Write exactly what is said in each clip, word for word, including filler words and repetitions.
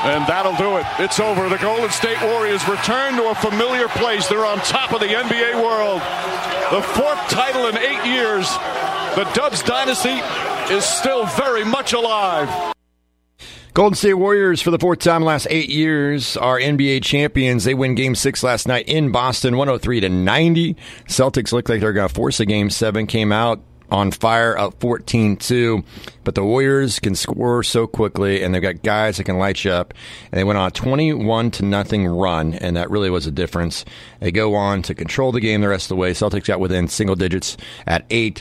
And that'll do it. It's over. The Golden State Warriors return to a familiar place. They're on top of the N B A world. The fourth title in eight years. The Dubs dynasty is still very much alive. Golden State Warriors, for the fourth time in the last eight years, are N B A champions. They win Game six last night in Boston, one oh three to ninety. Celtics look like they're going to force a Game seven. Came out on fire, up fourteen two. But the Warriors can score so quickly, and they've got guys that can light you up. And they went on a twenty-one to nothing run, and that really was a difference. They go on to control the game the rest of the way. Celtics got within single digits at eight.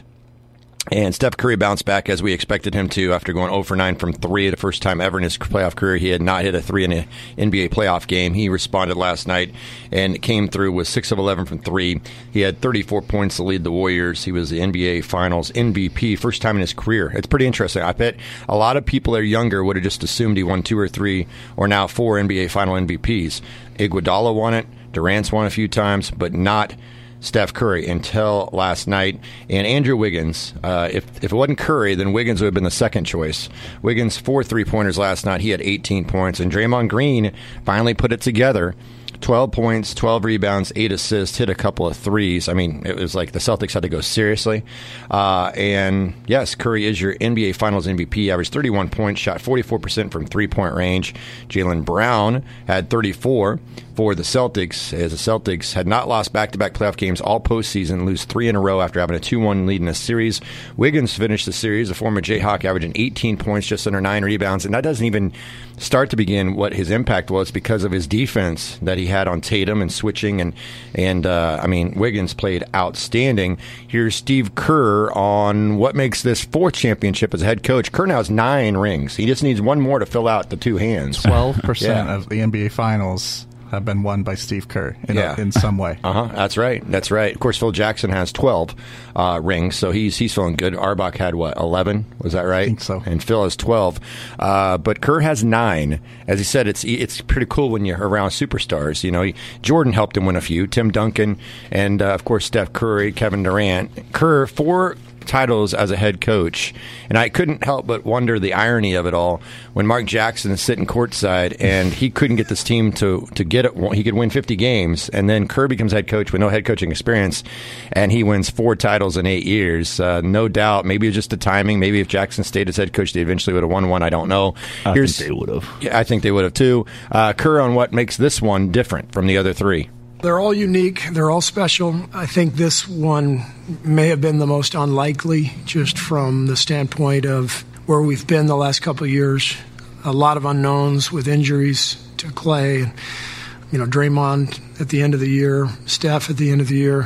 And Steph Curry bounced back as we expected him to after going oh for nine from three. The first time ever in his playoff career he had not hit a three in an N B A playoff game. He responded last night and came through with six of eleven from three. He had thirty-four points to lead the Warriors. He was the N B A Finals M V P, first time in his career. It's pretty interesting. I bet a lot of people that are younger would have just assumed he won two or three or now four N B A Final M V Ps. Iguodala won it. Durant's won a few times, but not Steph Curry until last night. And Andrew Wiggins, uh, if, if it wasn't Curry, then Wiggins would have been the second choice. Wiggins, four three-pointers last night. He had eighteen points. And Draymond Green finally put it together. twelve points, twelve rebounds, eight assists, hit a couple of threes. I mean, it was like the Celtics had to go seriously. Uh, and, yes, Curry is your N B A Finals M V P. Averaged thirty-one points, shot forty-four percent from three-point range. Jaylen Brown had thirty-four for the Celtics, as the Celtics had not lost back-to-back playoff games all postseason, lose three in a row after having a two one lead in a series. Wiggins finished the series, a former Jayhawk, averaging eighteen points, just under nine rebounds. And that doesn't even start to begin what his impact was because of his defense that he had on Tatum and switching. And, and uh, I mean, Wiggins played outstanding. Here's Steve Kerr on what makes this fourth championship as a head coach. Kerr now has nine rings. He just needs one more to fill out the two hands. twelve percent Yeah. of the N B A Finals have been won by Steve Kerr in, yeah. a, in some way. Uh-huh. That's right. That's right. Of course, Phil Jackson has twelve uh, rings, so he's he's feeling good. Arbach had, what, eleven? Was that right? I think so. And Phil has twelve. Uh, but Kerr has nine. As he said, it's it's pretty cool when you're around superstars. You know, he, Jordan helped him win a few. Tim Duncan and, uh, of course, Steph Curry, Kevin Durant. Kerr, four titles as a head coach, and I couldn't help but wonder the irony of it all when Mark Jackson is sitting courtside and he couldn't get this team to to get it. He could win fifty games, and then Kerr becomes head coach with no head coaching experience, and he wins four titles in eight years. Uh, no doubt, maybe it was just the timing. Maybe if Jackson stayed as head coach, they eventually would have won one. I don't know. I Here's, think they would have. Yeah, I think they would have too. Uh, Kerr on what makes this one different from the other three. They're all unique. They're all special. I think this one may have been the most unlikely, just from the standpoint of where we've been the last couple of years. A lot of unknowns with injuries to Clay, you know, Draymond at the end of the year, Steph at the end of the year.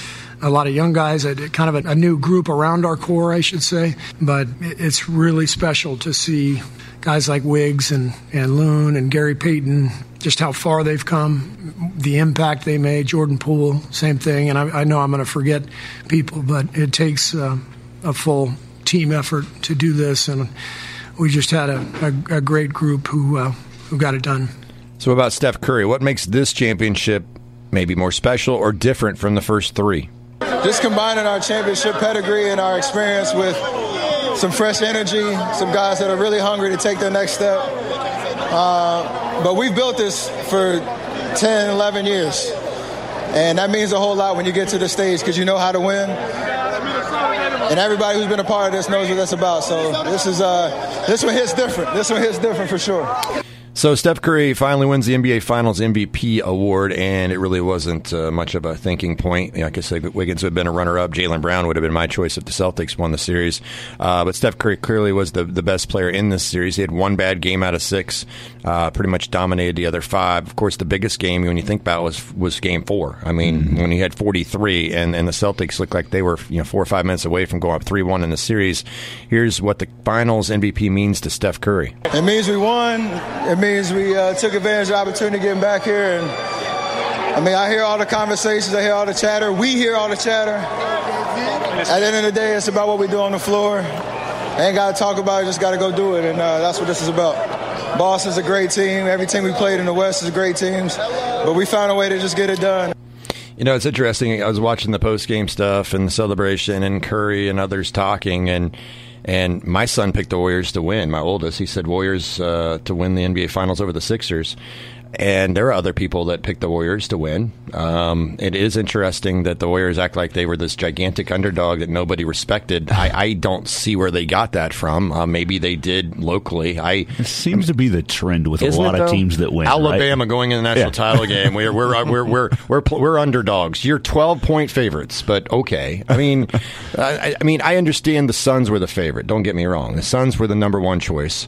A lot of young guys, kind of a, a new group around our core, I should say. But it's really special to see guys like Wiggs and, and Loon and Gary Payton, just how far they've come, the impact they made. Jordan Poole, same thing. And I, I know I'm going to forget people, but it takes uh, a full team effort to do this. And we just had a, a, a great group who uh, who got it done. So about Steph Curry, what makes this championship maybe more special or different from the first three? Just combining our championship pedigree and our experience with some fresh energy, some guys that are really hungry to take their next step. Uh, but we've built this for ten, eleven years. And that means a whole lot when you get to the stage because you know how to win. And everybody who's been a part of this knows what that's about. So this is uh, this one hits different. This one hits different for sure. So Steph Curry finally wins the N B A Finals M V P award, and it really wasn't uh, much of a thinking point. Like I said, Wiggins would have been a runner-up. Jaylen Brown would have been my choice if the Celtics won the series. Uh, but Steph Curry clearly was the, the best player in this series. He had one bad game out of six, uh, pretty much dominated the other five. Of course, the biggest game, when you think about it, was, was game four. I mean, mm-hmm. when he had forty-three, and, and the Celtics looked like they were you know four or five minutes away from going up three one in the series. Here's what the Finals M V P means to Steph Curry. It means we won. It means we uh, took advantage of the opportunity to get back here. And I mean, I hear all the conversations, I hear all the chatter. We hear all the chatter. At the end of the day, it's about what we do on the floor. I ain't got to talk about it, just got to go do it. And uh, that's what this is about. Boston's a great team. Every team we played in the West is great teams. But we found a way to just get it done. You know, it's interesting. I was watching the post-game stuff and the celebration and Curry and others talking, and And my son picked the Warriors to win, my oldest. He said Warriors uh, to win the N B A Finals over the Sixers. And there are other people that picked the Warriors to win. Um, it is interesting that the Warriors act like they were this gigantic underdog that nobody respected. I, I don't see where they got that from. Uh, maybe they did locally. I It seems to be the trend with a lot it, of teams that win. Alabama right? going in the national Yeah. title game. We're we're we're we're we're, we're underdogs. You're twelve point favorites, but okay. I mean, I, I mean, I understand the Suns were the favorite. Don't get me wrong. The Suns were the number one choice,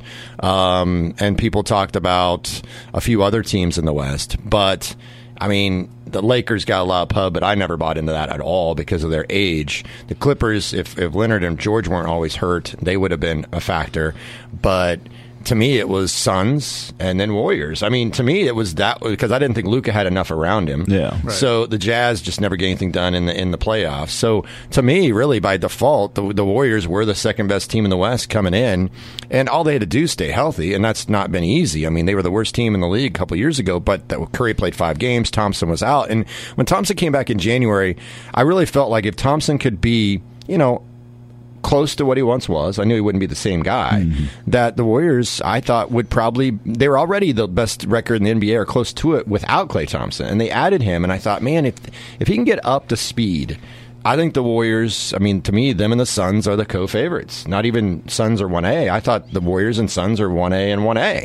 um, and people talked about a few other teams in the West, but I mean, the Lakers got a lot of pub, but I never bought into that at all because of their age. The Clippers, if, if Leonard and George weren't always hurt, they would have been a factor. But to me, it was Suns and then Warriors. I mean, to me, it was that because I didn't think Luka had enough around him. Yeah. Right. So the Jazz just never get anything done in the in the playoffs. So to me, really by default, the, the Warriors were the second best team in the West coming in, and all they had to do is stay healthy, and that's not been easy. I mean, they were the worst team in the league a couple years ago, but that, Curry played five games, Thompson was out, and when Thompson came back in January, I really felt like if Thompson could be, you know, close to what he once was. I knew he wouldn't be the same guy. Mm-hmm. That the Warriors, I thought, would probably, they were already the best record in the N B A or close to it without Klay Thompson. And they added him, and I thought, man, if if he can get up to speed, I think the Warriors, I mean, to me, them and the Suns are the co-favorites. Not even Suns or one A. I thought the Warriors and Suns are one A and one A.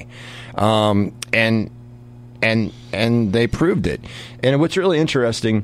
Um, and, and, and they proved it. And what's really interesting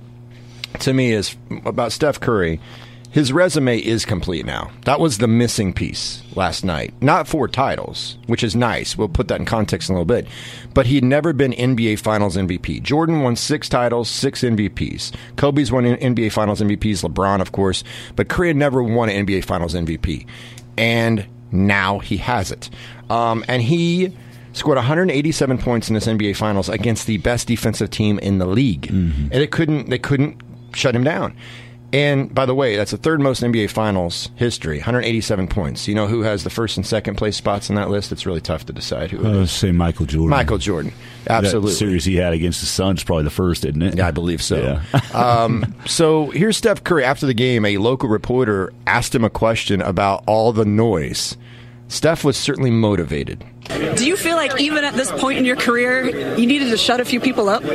to me is about Steph Curry. His resume is complete now. That was the missing piece last night. Not four titles, which is nice. We'll put that in context in a little bit. But he'd never been N B A Finals M V P. Jordan won six titles, six M V Ps. Kobe's won N B A Finals M V Ps, LeBron, of course. But Curry had never won an N B A Finals M V P. And now he has it. Um, and he scored one hundred eighty-seven points in this N B A Finals against the best defensive team in the league. Mm-hmm. And it couldn't, they couldn't shut him down. And, by the way, that's the third most N B A Finals history, one hundred eighty-seven points. You know who has the first and second place spots on that list? It's really tough to decide who it I would is. say Michael Jordan. Michael Jordan, absolutely. That series he had against the Suns is probably the first, isn't it? Yeah, I believe so. Yeah. um, so here's Steph Curry. After the game, a local reporter asked him a question about all the noise. Steph was certainly motivated. Do you feel like even at this point in your career, you needed to shut a few people up?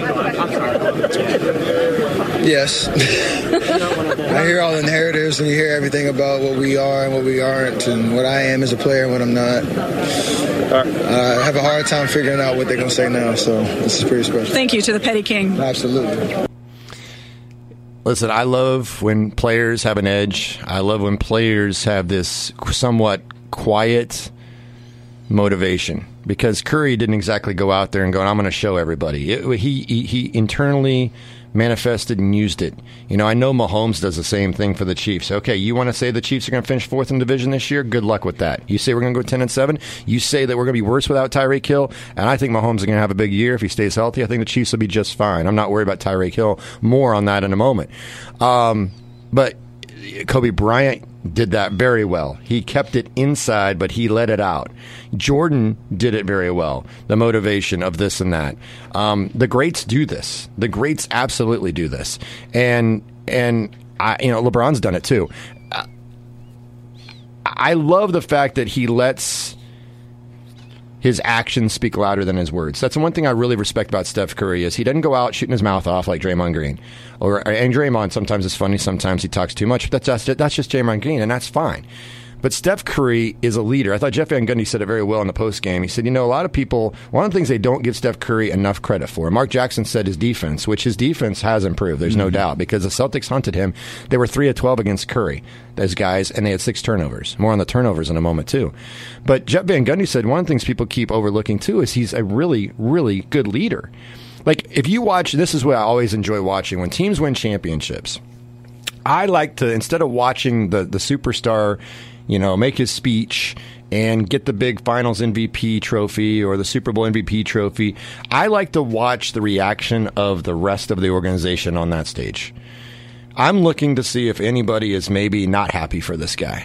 Yes. I hear all the narratives and you hear everything about what we are and what we aren't and what I am as a player and what I'm not. Uh, I have a hard time figuring out what they're going to say now, so this is pretty special. Thank you to the Petty King. Absolutely. Listen, I love when players have an edge. I love when players have this somewhat quiet motivation, because Curry didn't exactly go out there and go, I'm going to show everybody. It, he, he he internally manifested and used it. You know, I know Mahomes does the same thing for the Chiefs. Okay, you want to say the Chiefs are going to finish fourth in the division this year? Good luck with that. You say we're going to go ten and seven. You say that we're going to be worse without Tyreek Hill, and I think Mahomes is going to have a big year if he stays healthy. I think the Chiefs will be just fine. I'm not worried about Tyreek Hill. More on that in a moment. Um, but Kobe Bryant did that very well. He kept it inside, but he let it out. Jordan did it very well. The motivation of this and that. Um, the greats do this. The greats absolutely do this. And and I, you know, LeBron's done it too. Uh, I love the fact that he lets his actions speak louder than his words. That's the one thing I really respect about Steph Curry is he doesn't go out shooting his mouth off like Draymond Green. Or and Draymond sometimes is funny, sometimes he talks too much, but that's just, that's just Draymond Green, and that's fine. But Steph Curry is a leader. I thought Jeff Van Gundy said it very well in the postgame. He said, you know, a lot of people, one of the things they don't give Steph Curry enough credit for. Mark Jackson said his defense, which his defense has improved, there's mm-hmm. no doubt, because the Celtics hunted him. They were three of twelve against Curry, those guys, and they had six turnovers. More on the turnovers in a moment, too. But Jeff Van Gundy said one of the things people keep overlooking, too, is he's a really, really good leader. Like, if you watch, this is what I always enjoy watching, when teams win championships, I like to, instead of watching the, the superstar, you know, make his speech and get the big finals M V P trophy or the Super Bowl M V P trophy, I like to watch the reaction of the rest of the organization on that stage. I'm looking to see if anybody is maybe not happy for this guy.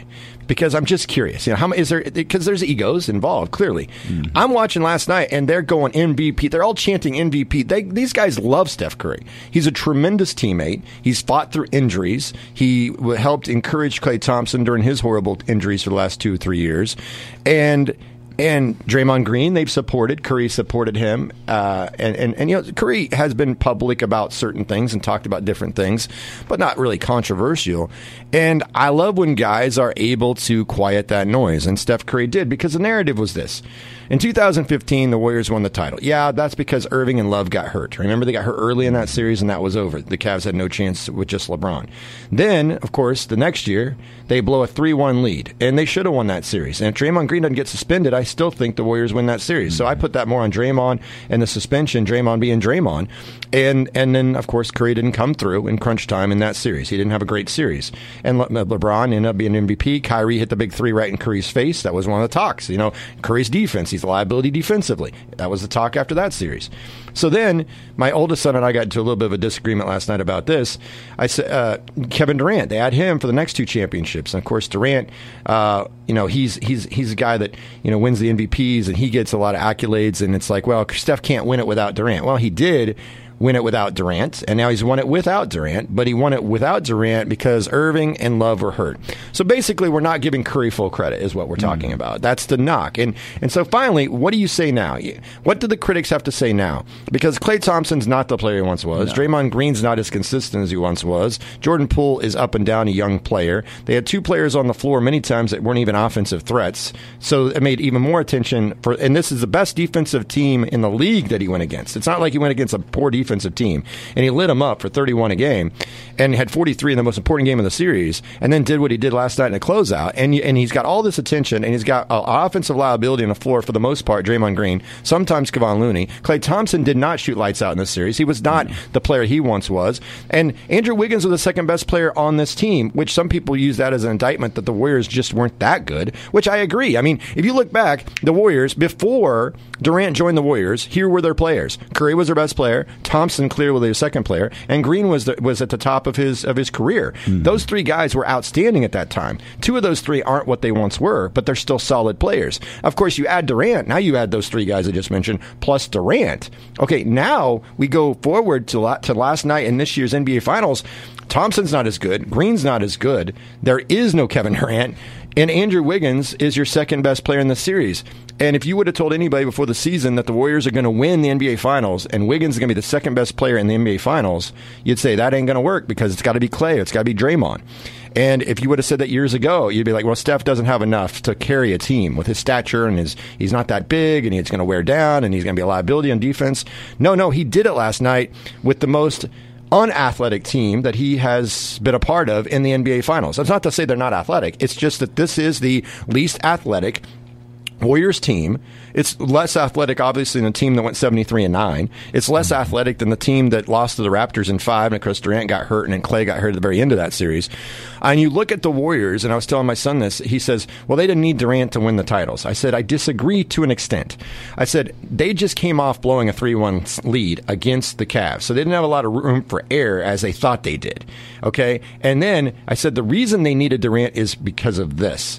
because I'm just curious. You know, how is there? Because there's egos involved. Clearly, mm. I'm watching last night, and they're going M V P. They're all chanting M V P. They, these guys love Steph Curry. He's a tremendous teammate. He's fought through injuries. He helped encourage Klay Thompson during his horrible injuries for the last two or three years, and. And Draymond Green, they've supported. Curry supported him. Uh, and, and, and, you know, Curry has been public about certain things and talked about different things, but not really controversial. And I love when guys are able to quiet that noise. And Steph Curry did, because the narrative was this. In two thousand fifteen, the Warriors won the title. Yeah, that's because Irving and Love got hurt. Remember, they got hurt early in that series, and that was over. The Cavs had no chance with just LeBron. Then, of course, the next year, they blow a three one lead, and they should have won that series. And if Draymond Green doesn't get suspended, I still think the Warriors win that series. So I put that more on Draymond and the suspension, Draymond being Draymond. And and then, of course, Curry didn't come through in crunch time in that series. He didn't have a great series. And Le- LeBron ended up being M V P. Kyrie hit the big three right in Curry's face. That was one of the talks. You know, Curry's defense, he's a liability defensively. That was the talk after that series. So then, my oldest son and I got into a little bit of a disagreement last night about this. I said, uh, Kevin Durant, they had him for the next two championships. And of course, Durant, uh, you know, he's he's he's a guy that, you know, wins the M V Ps, and he gets a lot of accolades. And it's like, well, Steph can't win it without Durant. Well, he did win it without Durant, and now he's won it without Durant, but he won it without Durant because Irving and Love were hurt. So basically, we're not giving Curry full credit is what we're talking mm. about. That's the knock. And and so finally, what do you say now? What do the critics have to say now? Because Klay Thompson's not the player he once was. No. Draymond Green's not as consistent as he once was. Jordan Poole is up and down, a young player. They had two players on the floor many times that weren't even offensive threats. So it made even more attention for, and this is the best defensive team in the league that he went against. It's not like he went against a poor defensive team, and he lit them up for thirty-one a game and had forty-three in the most important game of the series, and then did what he did last night in a closeout. And and he's got all this attention, and he's got uh, offensive liability on the floor for the most part. Draymond Green, sometimes Kevon Looney. Klay Thompson did not shoot lights out in this series. He was not the player he once was. And Andrew Wiggins was the second best player on this team, which some people use that as an indictment that the Warriors just weren't that good, which I agree. I mean, if you look back, the Warriors, before Durant joined the Warriors, here were their players. Curry was their best player. Thompson clearly was their second player, and Green was the, was at the top of his of his career. Mm-hmm. Those three guys were outstanding at that time. Two of those three aren't what they once were, but they're still solid players. Of course, you add Durant. Now you add those three guys I just mentioned, plus Durant. Okay, now we go forward to, la- to last night in this year's N B A Finals. Thompson's not as good. Green's not as good. There is no Kevin Durant. And Andrew Wiggins is your second best player in the series. And if you would have told anybody before the season that the Warriors are going to win the N B A Finals and Wiggins is going to be the second best player in the N B A Finals, you'd say that ain't going to work because it's got to be Klay, it's got to be Draymond. And if you would have said that years ago, you'd be like, well, Steph doesn't have enough to carry a team with his stature, and his he's not that big, and he's going to wear down, and he's going to be a liability on defense. No, no, he did it last night with the most unathletic team that he has been a part of in the N B A Finals. That's not to say they're not athletic. It's just that this is the least athletic Warriors team. It's less athletic, obviously, than the team that went seventy-three and nine. It's less athletic than the team that lost to the Raptors in five, and of course Durant got hurt, and then Klay got hurt at the very end of that series. And you look at the Warriors, and I was telling my son this, he says, well, they didn't need Durant to win the titles. I said, I disagree to an extent. I said, they just came off blowing a three one lead against the Cavs, so they didn't have a lot of room for error as they thought they did. Okay? And then I said, the reason they needed Durant is because of this.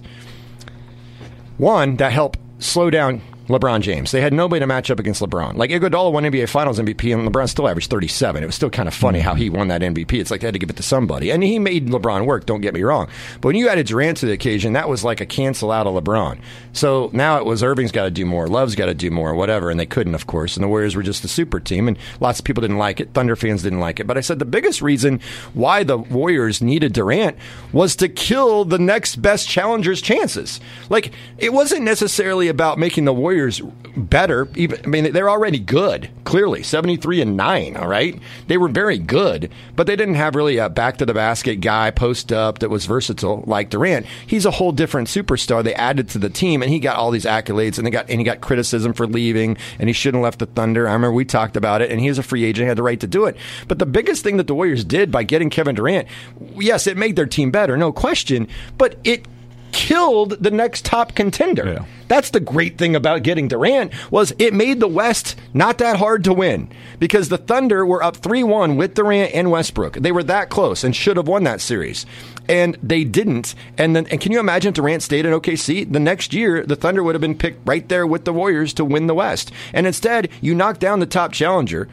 One, that helped slow down LeBron James. They had nobody to match up against LeBron. Like, Iguodala won N B A Finals M V P, and LeBron still averaged thirty-seven. It was still kind of funny how he won that M V P. It's like they had to give it to somebody. And he made LeBron work, don't get me wrong. But when you added Durant to the occasion, that was like a cancel out of LeBron. So now it was Irving's got to do more, Love's got to do more, whatever, and they couldn't, of course. And the Warriors were just a super team, and lots of people didn't like it. Thunder fans didn't like it. But I said the biggest reason why the Warriors needed Durant was to kill the next best challenger's chances. Like, it wasn't necessarily about making the Warriors better. Even, I mean, they're already good, clearly, seventy-three and nine, all right? They were very good, but they didn't have really a back-to-the-basket guy, post-up, that was versatile like Durant. He's a whole different superstar they added to the team, and he got all these accolades, and they got and he got criticism for leaving, and he shouldn't have left the Thunder. I remember we talked about it, and he was a free agent, he had the right to do it. But the biggest thing that the Warriors did by getting Kevin Durant, yes, it made their team better, no question, but it killed the next top contender. Yeah. That's the great thing about getting Durant, was it made the West not that hard to win, because the Thunder were up three one with Durant and Westbrook. They were that close and should have won that series, and they didn't. And then, and can you imagine if Durant stayed in O K C? The next year, the Thunder would have been picked right there with the Warriors to win the West. And instead, you knock down the top challenger.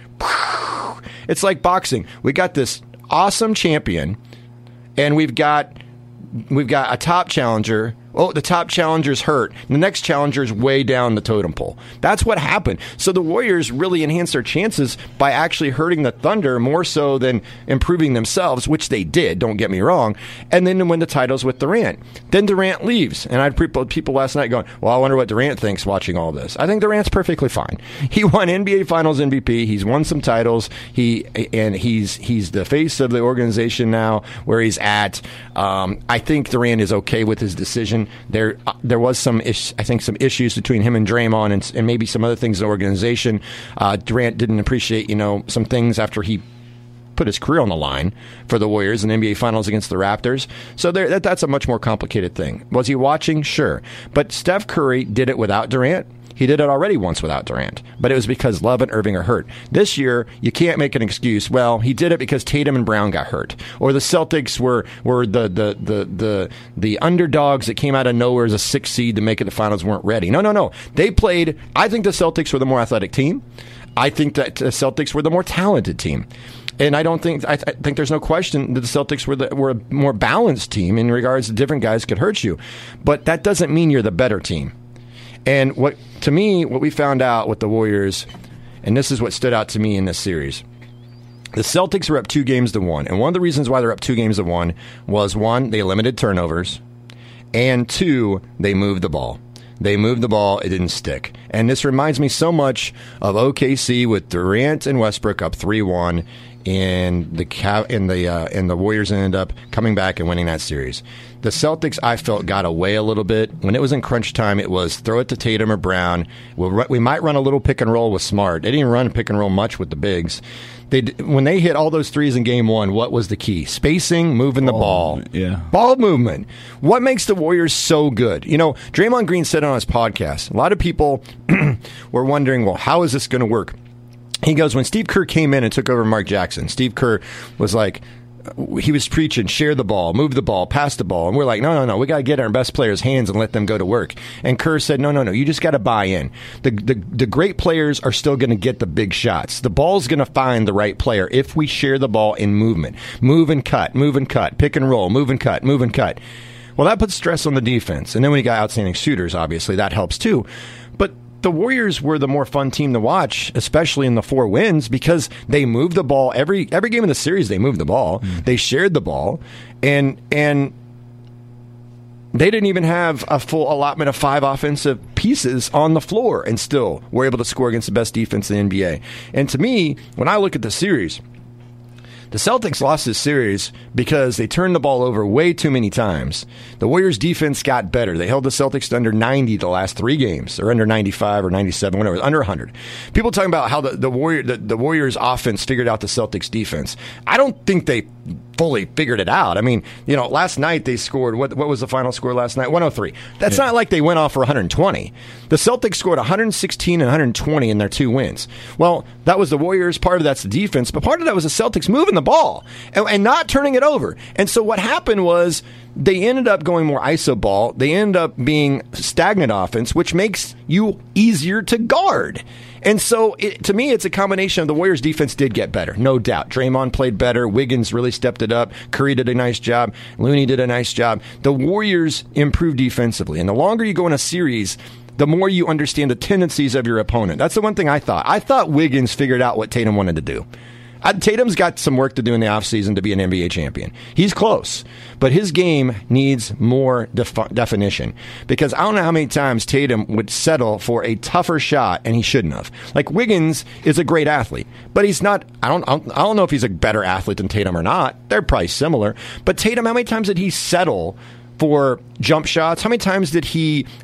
It's like boxing. We got this awesome champion, and we've got we've got a top challenger. Oh, the top challenger's hurt. The next challenger's way down the totem pole. That's what happened. So the Warriors really enhanced their chances by actually hurting the Thunder more so than improving themselves, which they did, don't get me wrong, and then to win the titles with Durant. Then Durant leaves, and I had people, people last night going, well, I wonder what Durant thinks watching all this. I think Durant's perfectly fine. He won N B A Finals M V P. He's won some titles. He and he's he's the face of the organization now where he's at. Um, I think Durant is okay with his decision. There, uh, there was some, is- I think, some issues between him and Draymond, and, and maybe some other things in the organization. Uh, Durant didn't appreciate, you know, some things after he put his career on the line for the Warriors in the N B A Finals against the Raptors. So there, that, that's a much more complicated thing. Was he watching? Sure, but Steph Curry did it without Durant. He did it already once without Durant, but it was because Love and Irving are hurt. This year, you can't make an excuse. Well, he did it because Tatum and Brown got hurt, or the Celtics were were the the the the, the underdogs that came out of nowhere as a sixth seed to make it to the finals weren't ready. No, no, no. They played. I think the Celtics were the more athletic team. I think that the Celtics were the more talented team. And I don't think I, th- I think there's no question that the Celtics were the, were a more balanced team in regards to different guys could hurt you, but that doesn't mean you're the better team. And what, to me, what we found out with the Warriors, and this is what stood out to me in this series, the Celtics were up two games to one. And one of the reasons why they're up two games to one was, one, they limited turnovers, and two, they moved the ball. They moved the ball, it didn't stick. And this reminds me so much of O K C with Durant and Westbrook up three one, and the Cav- and the uh, and the Warriors ended up coming back and winning that series. The Celtics, I felt, got away a little bit. When it was in crunch time, it was throw it to Tatum or Brown. We'll run, we might run a little pick and roll with Smart. They didn't run pick and roll much with the bigs. They when they hit all those threes in game one, what was the key? Spacing, moving the ball. ball. Yeah. Ball movement. What makes the Warriors so good? You know, Draymond Green said on his podcast, a lot of people were wondering, well, how is this going to work? He goes, when Steve Kerr came in and took over Mark Jackson, Steve Kerr was like, he was preaching, share the ball, move the ball, pass the ball. And we're like, no, no, no, we got to get our best players' hands and let them go to work. And Kerr said, no, no, no, you just got to buy in. The, the, the great players are still going to get the big shots. The ball's going to find the right player if we share the ball in movement. Move and cut, move and cut, pick and roll, move and cut, move and cut. Well, that puts stress on the defense. And then when you got outstanding shooters, obviously, that helps too. But the Warriors were the more fun team to watch, especially in the four wins, because they moved the ball every every game in the series. They moved the ball, mm. They shared the ball, and and they didn't even have a full allotment of five offensive pieces on the floor, and still were able to score against the best defense in the N B A. And to me, when I look at the series, the Celtics lost this series because they turned the ball over way too many times. The Warriors' defense got better. They held the Celtics to under ninety the last three games, or under ninety-five or ninety-seven, whatever, under one hundred. People talking about how the, the, Warrior, the, the Warriors' offense figured out the Celtics' defense. I don't think they fully figured it out. I mean, you know, last night they scored, what what was the final score last night? one oh three. That's yeah. not like they went off for one hundred twenty. The Celtics scored one hundred sixteen and one hundred twenty in their two wins. Well, that was the Warriors. Part of that's the defense, but part of that was the Celtics moving the ball and, and not turning it over. And so what happened was they ended up going more iso ball. They ended up being stagnant offense, which makes you easier to guard. And so, it, to me, it's a combination of the Warriors' defense did get better, no doubt. Draymond played better. Wiggins really stepped it up. Curry did a nice job. Looney did a nice job. The Warriors improved defensively. And the longer you go in a series, the more you understand the tendencies of your opponent. That's the one thing I thought. I thought Wiggins figured out what Tatum wanted to do. Uh, Tatum's got some work to do in the offseason to be an N B A champion. He's close, but his game needs more def- definition, because I don't know how many times Tatum would settle for a tougher shot, and he shouldn't have. Like, Wiggins is a great athlete, but he's not, I don't, I don't, I don't know if he's a better athlete than Tatum or not. They're probably similar, but Tatum, how many times did he settle for jump shots? How many times did he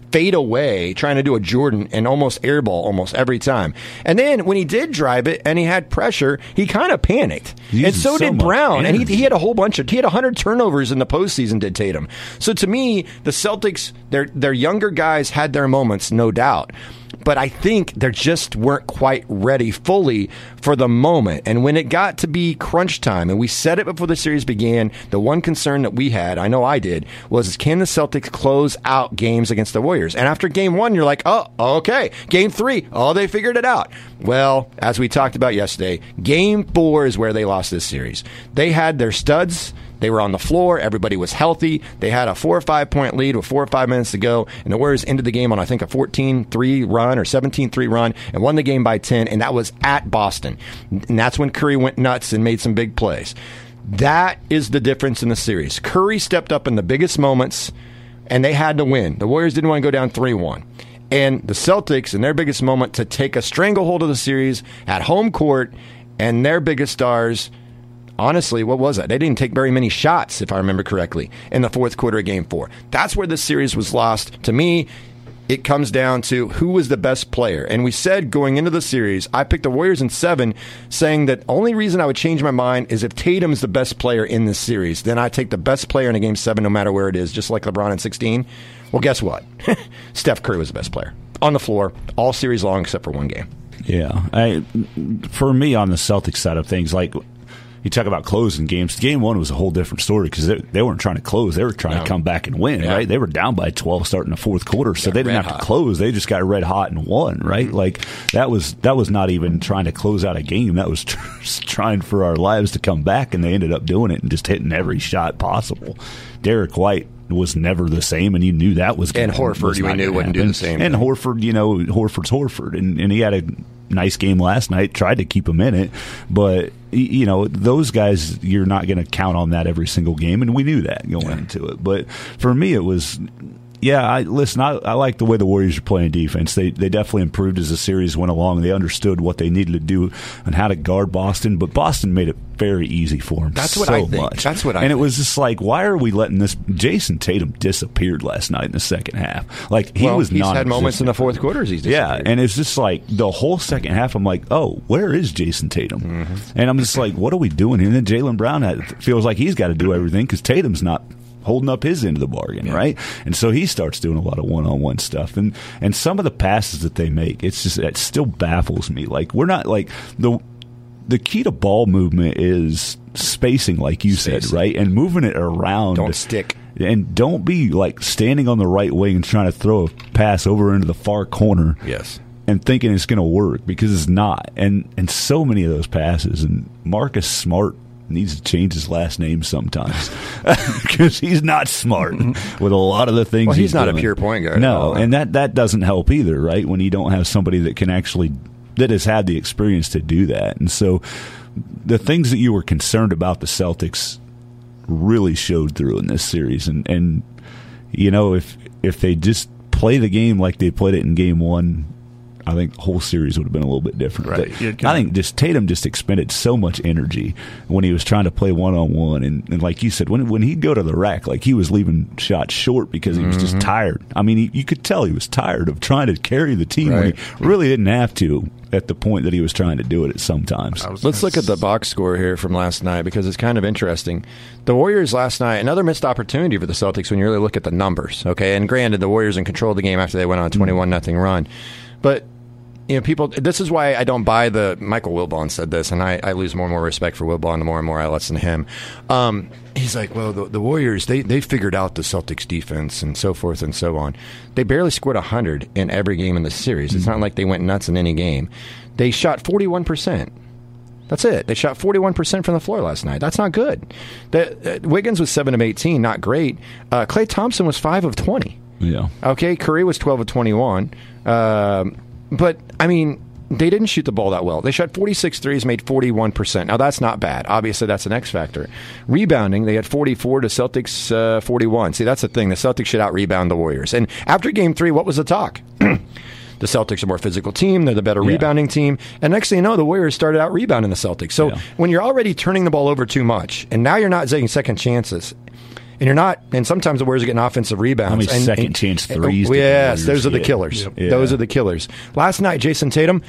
fade away trying to do a Jordan and almost airball almost every time. And then when he did drive it and he had pressure, he kind of panicked. And so, so did Brown. Energy. And he, he had a whole bunch of, he had one hundred turnovers in the postseason, did Tatum. So to me, the Celtics, their their younger guys had their moments, no doubt. But I think they just weren't quite ready fully for the moment. And when it got to be crunch time, and we said it before the series began, the one concern that we had, I know I did, was can the Celtics close out games against the Warriors? And after game one, you're like, oh, okay. Game three, oh, they figured it out. Well, as we talked about yesterday, game four is where they lost this series. They had their studs. They were on the floor. Everybody was healthy. They had a four or five point lead with four or five minutes to go. And the Warriors ended the game on, I think, a fourteen three run or seventeen three run and won the game by ten. And that was at Boston. And that's when Curry went nuts and made some big plays. That is the difference in the series. Curry stepped up in the biggest moments, and they had to win. The Warriors didn't want to go down three one. And the Celtics, in their biggest moment, to take a stranglehold of the series at home court, and their biggest stars, honestly, what was that? They didn't take very many shots, if I remember correctly, in the fourth quarter of game four. That's where this series was lost. To me, it comes down to who was the best player. And we said going into the series, I picked the Warriors in seven, saying that only reason I would change my mind is if Tatum's the best player in this series. Then I take the best player in a game seven no matter where it is, just like LeBron in sixteen. Well, guess what? Steph Curry was the best player on the floor all series long except for one game. Yeah. I, for me, on the Celtics side of things, like, you talk about closing games. Game one was a whole different story because they, they weren't trying to close. They were trying no. to come back and win, yeah. right? They were down by twelve starting the fourth quarter, so they didn't have hot. to close. They just got red hot and won, right? Mm-hmm. Like, that was that was not even trying to close out a game. That was tr- trying for our lives to come back, and they ended up doing it and just hitting every shot possible. Derek White was never the same, and you knew that was going to happen. And Horford, you knew wouldn't do the same. And Horford, you know, Horford's Horford, and, and he had a nice game last night, tried to keep him in it, but, you know, those guys, you're not going to count on that every single game, and we knew that going yeah. into it. But for me, it was... Yeah, I listen, I, I like the way the Warriors are playing defense. They they definitely improved as the series went along. They understood what they needed to do and how to guard Boston, but Boston made it very easy for them. That's what so I think. Much. That's what I And think. it was just like, why are we letting this? Jason Tatum disappeared last night in the second half. Like, he well, was he's non-existent. had moments in the fourth quarters he's disappeared. Yeah, and it's just like the whole second half, I'm like, oh, where is Jason Tatum? Mm-hmm. And I'm just like, what are we doing here? And then Jaylen Brown had, feels like he's got to do everything because Tatum's not holding up his end of the bargain, yeah. right? And so he starts doing a lot of one-on-one stuff. And and some of the passes that they make, it's just, it still baffles me. Like, we're not, like, the the key to ball movement is spacing, like you spacing. said, right? And moving it around. Don't stick. And don't be, like, standing on the right wing and trying to throw a pass over into the far corner. Yes. And thinking it's going to work, because it's not. And, and so many of those passes, and Marcus Smart needs to change his last name sometimes because he's not smart with a lot of the things. Well, he's, he's not doing. a pure point guard. No, and that, that doesn't help either, right? When you don't have somebody that can actually that has had the experience to do that. And so the things that you were concerned about the Celtics really showed through in this series. And and you know, if if they just play the game like they played it in game one, I think the whole series would have been a little bit different. Right. I think just Tatum just expended so much energy when he was trying to play one-on-one. And, and like you said, when when he'd go to the rack, like he was leaving shots short because he was mm-hmm. just tired. I mean, he, you could tell he was tired of trying to carry the team right. when he really didn't have to at the point that he was trying to do it at sometimes. Let's look at the box score here from last night because it's kind of interesting. The Warriors last night, another missed opportunity for the Celtics when you really look at the numbers. Okay, and granted, the Warriors in control of the game after they went on a twenty-one nothing run. But you know, people. This is why I don't buy the. Michael Wilbon said this, and I, I lose more and more respect for Wilbon the more and more I listen to him. Um, he's like, well, the, the Warriors they they figured out the Celtics defense and so forth and so on. They barely scored a hundred in every game in the series. It's not like they went nuts in any game. They shot forty-one percent. That's it. They shot forty-one percent from the floor last night. That's not good. The, uh, Wiggins was seven of eighteen, not great. Uh, Klay Thompson was five of twenty. Yeah. Okay, Curry was twelve of twenty-one. Um, but, I mean, they didn't shoot the ball that well. They shot forty-six threes, made forty-one percent. Now, that's not bad. Obviously, that's an X factor. Rebounding, they had forty-four to Celtics uh, forty-one. See, that's the thing. The Celtics should out-rebound the Warriors. And after Game three, what was the talk? The Celtics are a more physical team. They're the better yeah. rebounding team. And next thing you know, the Warriors started out rebounding the Celtics. So yeah. when you're already turning the ball over too much, and now you're not taking second chances, And you're not, and sometimes the Warriors are getting offensive rebounds. How many and, second and, chance and, threes? And, yes, the those are the get? killers. Yep. Yeah. Those are the killers. Last night, Jason Tatum,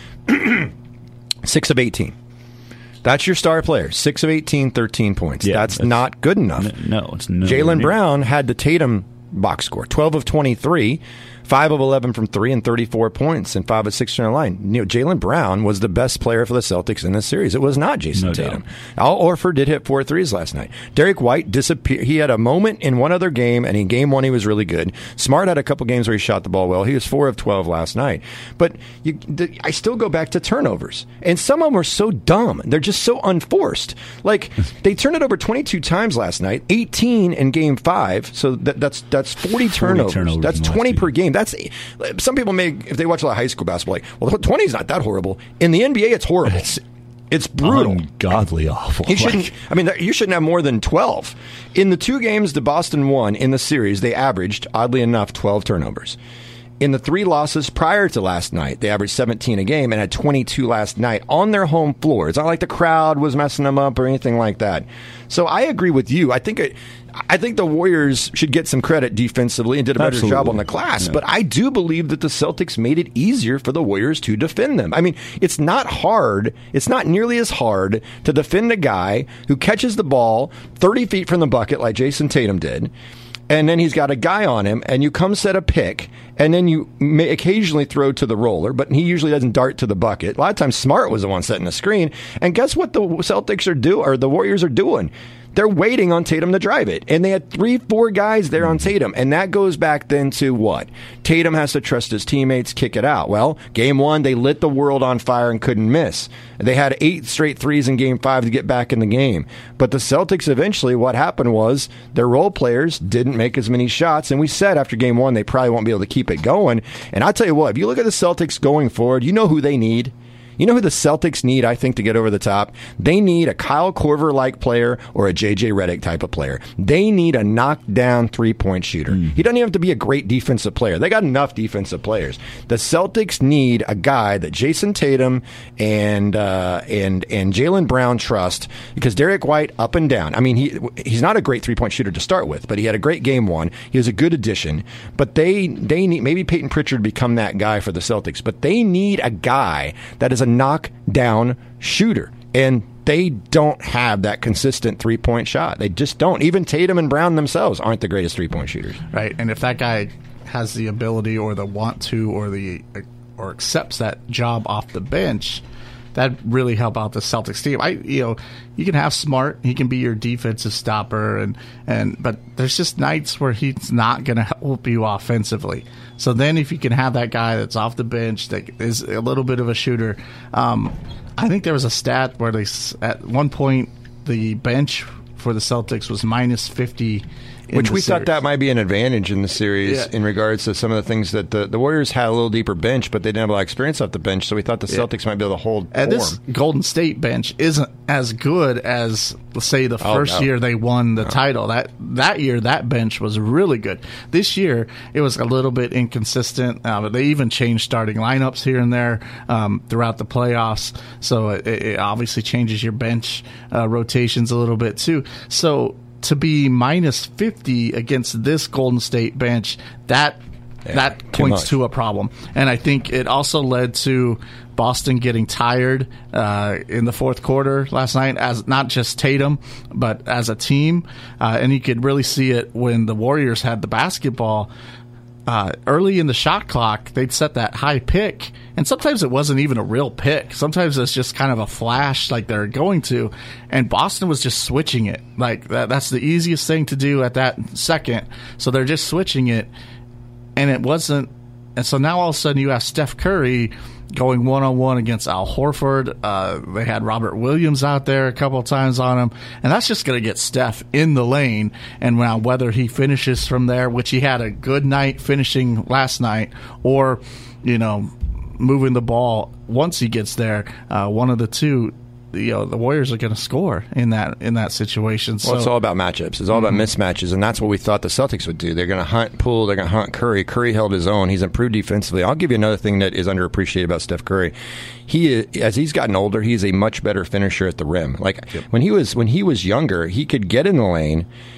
six of eighteen. That's your star player. six of eighteen, thirteen points. Yeah, that's, that's not good enough. No, it's no. Jaylen Brown had the Tatum box score, twelve of twenty-three, five of eleven from three, and thirty-four points, and five of six from the line. You know, Jaylen Brown was the best player for the Celtics in this series. It was not Jason No Tatum. doubt. Al Horford did hit four threes last night. Derek White disappeared. He had a moment in one other game, and in game one he was really good. Smart had a couple games where he shot the ball well. He was four of twelve last night. But you, the, I still go back to turnovers, and some of them are so dumb. They're just so unforced. Like they turned it over twenty-two times last night, eighteen in game five. So that, that's that's forty turnovers. turnovers That's in the last twenty game. per game. That's some people may, if they watch a lot of high school basketball, like, well, twenty is not that horrible. In the N B A, it's horrible. It's It's brutal. Ungodly awful. You shouldn't. Like, I mean, you shouldn't have more than twelve. In the two games the Boston won in the series, they averaged, oddly enough, twelve turnovers. In the three losses prior to last night, they averaged seventeen a game and had twenty-two last night on their home floor. It's not like the crowd was messing them up or anything like that. So I agree with you. I think it, I think the Warriors should get some credit defensively and did a better Absolutely. job on the glass. Yeah. But I do believe that the Celtics made it easier for the Warriors to defend them. I mean, it's not hard. It's not nearly as hard to defend a guy who catches the ball thirty feet from the bucket like Jason Tatum did. And then he's got a guy on him, and you come set a pick, and then you may occasionally throw to the roller, but he usually doesn't dart to the bucket. A lot of times, Smart was the one setting the screen. And guess what the Celtics are doing, or the Warriors are doing? They're waiting on Tatum to drive it. And they had three, four guys there on Tatum. And that goes back then to what? Tatum has to trust his teammates, kick it out. Well, game one, they lit the world on fire and couldn't miss. They had eight straight threes in game five to get back in the game. But the Celtics eventually, what happened was their role players didn't make as many shots. And we said after game one, they probably won't be able to keep it going. And I'll tell you what, if you look at the Celtics going forward, you know who they need. You know who the Celtics need, I think, to get over the top? They need a Kyle Korver-like player or a J J Redick type of player. They need a knockdown three-point shooter. Mm. He doesn't even have to be a great defensive player. They got enough defensive players. The Celtics need a guy that Jason Tatum and uh, and and Jaylen Brown trust, because Derek White, up and down. I mean, he he's not a great three-point shooter to start with, but he had a great game one. He was a good addition. But they they need, maybe Peyton Pritchard become that guy for the Celtics, but they need a guy that is a knockdown shooter, and they don't have that consistent three-point shot. They just don't. Even Tatum and Brown themselves aren't the greatest three-point shooters. Right, and if that guy has the ability or the want to or the or accepts that job off the bench, that really help out the Celtics team. I, you know, you can have Smart; he can be your defensive stopper, and and but there's just nights where he's not going to help you offensively. So then, if you can have that guy that's off the bench that is a little bit of a shooter, um, I think there was a stat where they at one point the bench for the Celtics was minus fifty. Which we series. thought that might be an advantage in the series Yeah. in regards to some of the things that the, the Warriors had a little deeper bench, but they didn't have a lot of experience off the bench, so we thought the Yeah. Celtics might be able to hold And form. this Golden State bench isn't as good as, let's say, the Oh, first no. year they won the title. That that year, that bench was really good. This year, it was a little bit inconsistent. Uh, but they even changed starting lineups here and there um, throughout the playoffs. So it, it obviously changes your bench uh, rotations a little bit too. So to be minus fifty against this Golden State bench, that Yeah, that too points much. to a problem. And I think it also led to Boston getting tired uh, in the fourth quarter last night, as not just Tatum, but as a team. Uh, and you could really see it when the Warriors had the basketball. Uh, early in the shot clock, they'd set that high pick, and sometimes it wasn't even a real pick. Sometimes it's just kind of a flash like they're going to, and Boston was just switching it. Like that, that's the easiest thing to do at that second. So they're just switching it, and it wasn't. And so now all of a sudden you have Steph Curry going one-on-one against Al Horford. Uh, they had Robert Williams out there a couple of times on him. And that's just going to get Steph in the lane. And now whether he finishes from there, which he had a good night finishing last night, or, you know, moving the ball once he gets there, uh, one of the two, you know, the Warriors are going to score in that in that situation. Well, so, it's all about matchups. It's all about mismatches, and that's what we thought the Celtics would do. They're going to hunt Poole. They're going to hunt Curry. Curry held his own. He's improved defensively. I'll give you another thing that is underappreciated about Steph Curry. He, as he's gotten older, he's a much better finisher at the rim. Like yep. when he was when he was younger, he could get in the lane,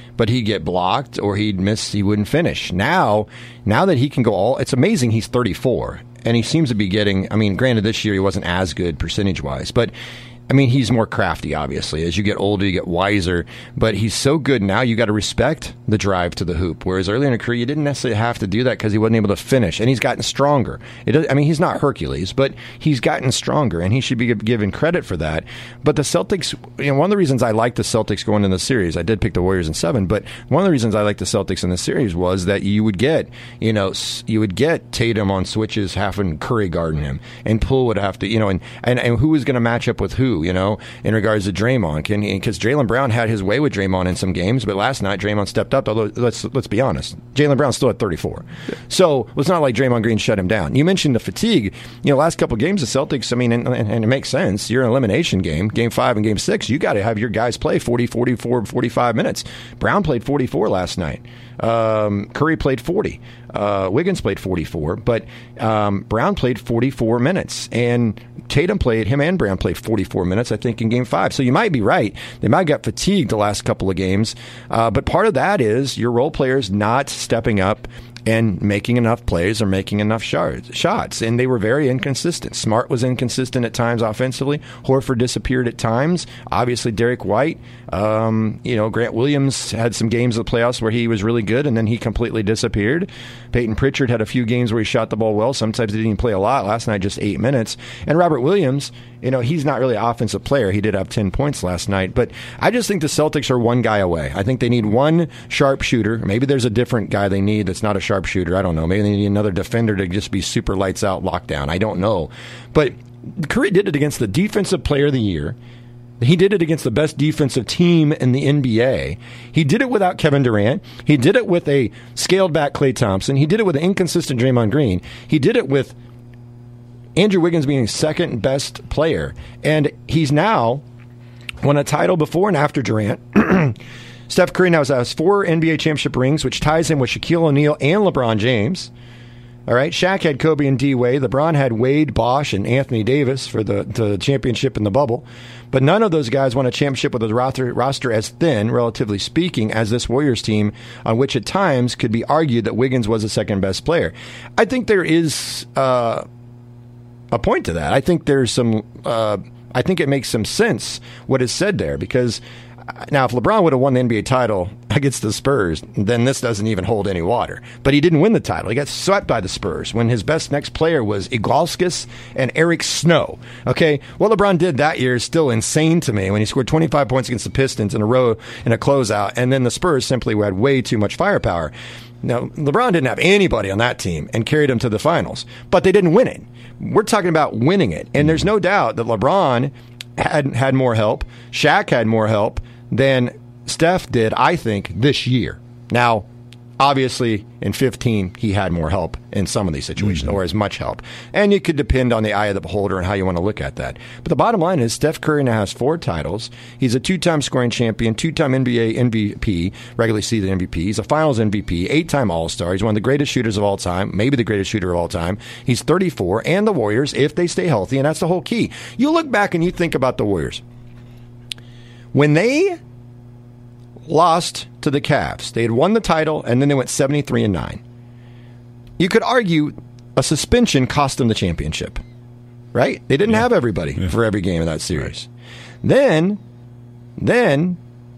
but he'd get blocked or he'd miss, he wouldn't finish. Now, now that he can go all, it's amazing he's thirty-four, and he seems to be getting, I mean, granted this year he wasn't as good percentage-wise, but I mean, he's more crafty, obviously. As you get older, you get wiser. But he's so good now, you got to respect the drive to the hoop. Whereas earlier in a career, you didn't necessarily have to do that because he wasn't able to finish. And he's gotten stronger. It does, I mean, he's not Hercules, but he's gotten stronger, and he should be given credit for that. But the Celtics, you know, one of the reasons I like the Celtics going in the series, I did pick the Warriors in seven, but one of the reasons I like the Celtics in the series was that you would get, you know, you would get Tatum on switches having Curry guarding him, and Poole would have to, you know, and, and, and who was going to match up with who, you know, in regards to Draymond. Can because Jaylen Brown had his way with Draymond in some games, but last night Draymond stepped up. Although let's let's be honest, Jaylen Brown's still at thirty-four, yeah. So it's not like Draymond Green shut him down. You mentioned the fatigue. You know, last couple of games the Celtics. I mean, and, and it makes sense. You're an elimination game, game five and game six. You got to have your guys play forty, forty-four, forty-five minutes. Brown played forty-four last night. Um, Curry played forty. Uh, Wiggins played forty-four, but um, Brown played forty-four minutes, and Tatum played, him and Brown played forty-four minutes, I think, in game five. So you might be right. They might get fatigued the last couple of games, uh, but part of that is your role players not stepping up and making enough plays or making enough shots. And they were very inconsistent. Smart was inconsistent at times offensively. Horford disappeared at times. Obviously, Derek White. Um, you know, Grant Williams had some games of the playoffs where he was really good, and then he completely disappeared. Peyton Pritchard had a few games where he shot the ball well. Sometimes he didn't even play a lot. Last night, just eight minutes. And Robert Williams, you know, he's not really an offensive player. He did have ten points last night. But I just think the Celtics are one guy away. I think they need one sharpshooter. Maybe there's a different guy they need that's not a sharpshooter. I don't know. Maybe they need another defender to just be super lights out lockdown. I don't know. But Curry did it against the defensive player of the year. He did it against the best defensive team in the N B A. He did it without Kevin Durant. He did it with a scaled-back Klay Thompson. He did it with an inconsistent Draymond Green. He did it with Andrew Wiggins being second best player. And he's now won a title before and after Durant. Steph Curry now has four N B A championship rings, which ties him with Shaquille O'Neal and LeBron James. All right, Shaq had Kobe and D-Wade. LeBron had Wade, Bosh, and Anthony Davis for the, the championship in the bubble. But none of those guys won a championship with a roster, roster as thin, relatively speaking, as this Warriors team, on which at times could be argued that Wiggins was the second best player. I think there is uh, a point to that. I think there's some. Uh, I think it makes some sense what is said there, because now if LeBron would have won the N B A title against the Spurs, then this doesn't even hold any water. But he didn't win the title. He got swept by the Spurs when his best next player was Ilgauskas and Eric Snow. Okay, what LeBron did that year is still insane to me when he scored twenty-five points against the Pistons in a row in a closeout, and then the Spurs simply had way too much firepower. Now, LeBron didn't have anybody on that team and carried them to the finals, but they didn't win it. We're talking about winning it, and there's no doubt that LeBron had had more help. Shaq had more help than Steph did, I think, this year. Now, obviously, in fifteen, he had more help in some of these situations, mm-hmm. or as much help. And you could depend on the eye of the beholder and how you want to look at that. But the bottom line is Steph Curry now has four titles. He's a two-time scoring champion, two-time N B A M V P, regular season M V P. He's a finals M V P, eight-time All-Star. He's one of the greatest shooters of all time, maybe the greatest shooter of all time. He's thirty-four, and the Warriors, if they stay healthy, and that's the whole key. You look back and you think about the Warriors. When they lost to the Cavs, they had won the title, and then they went seventy-three and nine. You could argue a suspension cost them the championship, right? They didn't yeah. have everybody yeah. for every game of that series. Right. Then, then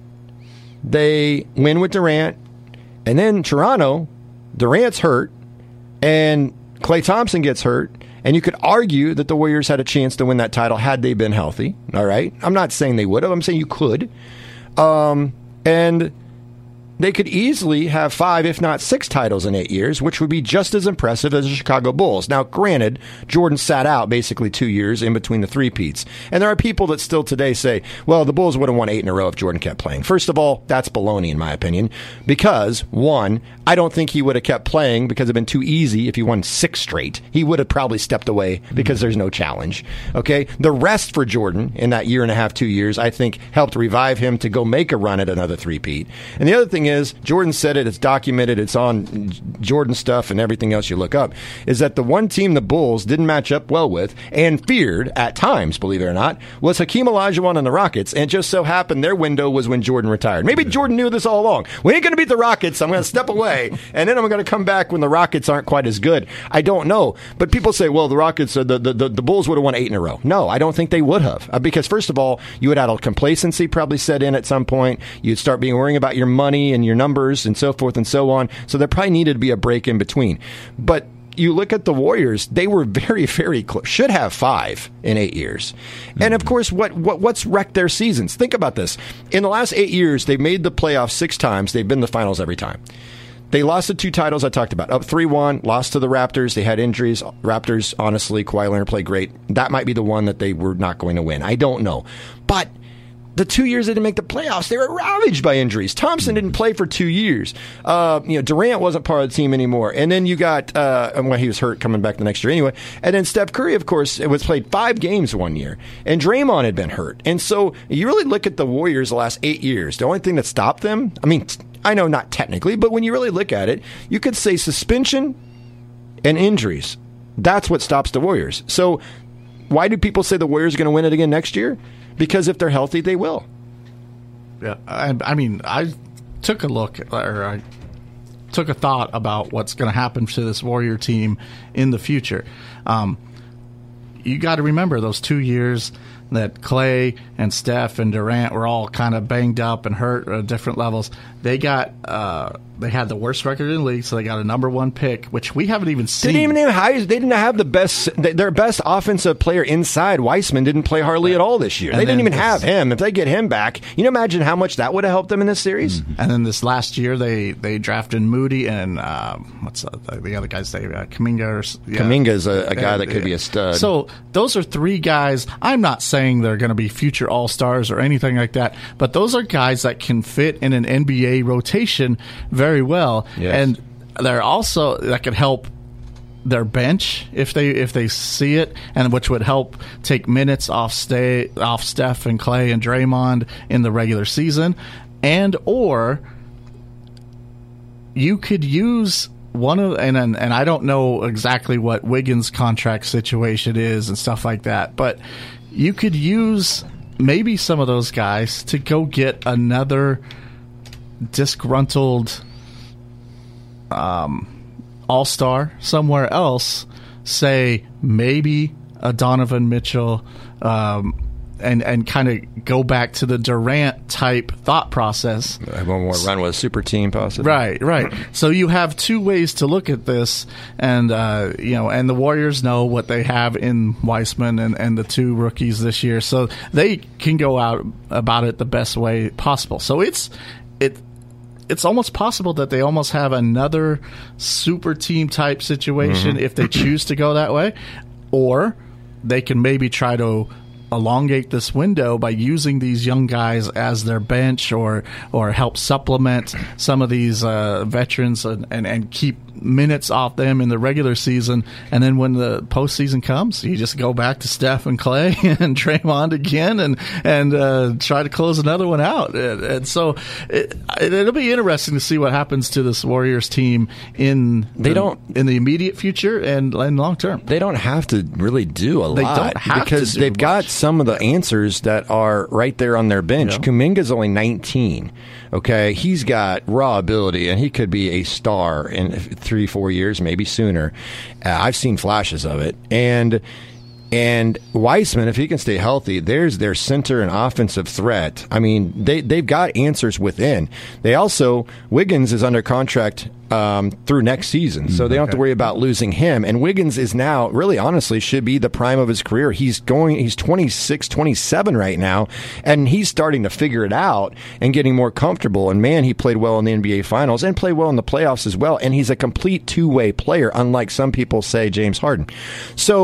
they win with Durant, and then Toronto, Durant's hurt, and Klay Thompson gets hurt. And you could argue that the Warriors had a chance to win that title had they been healthy. All right. I'm not saying they would have. I'm saying you could. Um, and they could easily have five, if not six titles in eight years, which would be just as impressive as the Chicago Bulls. Now, granted, Jordan sat out basically two years in between the three-peats. And there are people that still today say, well, the Bulls would have won eight in a row if Jordan kept playing. First of all, that's baloney in my opinion, because, one, I don't think he would have kept playing because it would have been too easy if he won six straight. He would have probably stepped away because there's no challenge. Okay? The rest for Jordan in that year and a half, two years, I think helped revive him to go make a run at another three-peat. And the other thing is, is, Jordan said it, it's documented, it's on Jordan stuff and everything else you look up, is that the one team the Bulls didn't match up well with and feared at times, believe it or not, was Hakeem Olajuwon and the Rockets, and it just so happened their window was when Jordan retired. Maybe Jordan knew this all along. We ain't going to beat the Rockets, I'm going to step away, and then I'm going to come back when the Rockets aren't quite as good. I don't know, but people say, well, the Rockets, uh, the, the, the, the Bulls would have won eight in a row. No, I don't think they would have, uh, because first of all, you would have had a complacency probably set in at some point. You'd start being worrying about your money and your numbers and so forth and so on. So there probably needed to be a break in between. But you look at the Warriors, they were very, very close. Should have five in eight years. Mm-hmm. And of course, what, what what's wrecked their seasons? Think about this. In the last eight years, they've made the playoffs six times. They've been in the finals every time. They lost the two titles I talked about. Up three one, lost to the Raptors. They had injuries. Raptors, honestly, Kawhi Leonard played great. That might be the one that they were not going to win. I don't know. But the two years they didn't make the playoffs, they were ravaged by injuries. Thompson didn't play for two years. Uh, you know, Durant wasn't part of the team anymore. And then you got, uh, well, he was hurt coming back the next year anyway. And then Steph Curry, of course, it was played five games one year. And Draymond had been hurt. And so you really look at the Warriors the last eight years. The only thing that stopped them, I mean, I know not technically, but when you really look at it, you could say suspension and injuries. That's what stops the Warriors. So why do people say the Warriors are going to win it again next year? Because if they're healthy, they will. Yeah, I, I mean, I took a look, or I took a thought about what's going to happen to this Warrior team in the future. Um, you got to remember those two years that Clay and Steph and Durant were all kind of banged up and hurt at different levels. They got uh, they had the worst record in the league, so they got a number one pick, which we haven't even seen. They didn't even have, they didn't have the best, their best offensive player inside. Weissman didn't play hardly right. at all this year. And they didn't even this, have him. If they get him back, you know, imagine how much that would have helped them in this series. Mm-hmm. And then this last year, they, they drafted Moody and uh, what's uh, the other guy's name? Uh, Kuminga. Or, yeah. Kuminga's a, a guy that could yeah. be a stud. So those are three guys. I'm not saying they're going to be future All-Stars or anything like that, but those are guys that can fit in an N B A rotation very well. Yes. And they're also that could help their bench if they if they see it, and which would help take minutes off stay off Steph and Clay and Draymond in the regular season, and or you could use one of and and, and I don't know exactly what Wiggins' contract situation is and stuff like that, but you could use maybe some of those guys to go get another disgruntled um, all-star somewhere else, say maybe a Donovan Mitchell, um, and and kind of go back to the Durant type thought process. One more run with a super team, possibly. Right, right. So you have two ways to look at this, and uh, you know, and the Warriors know what they have in Weissman and, and the two rookies this year, so they can go out about it the best way possible. So it's it. It's almost possible that they almost have another super team type situation mm-hmm. if they choose to go that way, or they can maybe try to elongate this window by using these young guys as their bench, or or help supplement some of these uh, veterans and, and, and keep minutes off them in the regular season. And then when the postseason comes, you just go back to Steph and Clay and Draymond again and and uh, try to close another one out. And, and so it, it'll be interesting to see what happens to this Warriors team in they the, don't in the immediate future and, and long term. They don't have to really do a they lot don't have because to do they've much. got some of the answers that are right there on their bench. Yeah. Kuminga's only nineteen. Okay, he's got raw ability, and he could be a star in three, four years, maybe sooner. Uh, I've seen flashes of it, and and Weissman, if he can stay healthy, there's their center and offensive threat. I mean, they they've got answers within. They also Wiggins is under contract um, through next season, so they don't have to worry about losing him. And Wiggins is now, really honestly, should be the prime of his career. He's going, he's twenty-six, twenty-seven right now, and he's starting to figure it out and getting more comfortable. And man, he played well in the N B A Finals and played well in the playoffs as well. And he's a complete two-way player, unlike some people say James Harden. So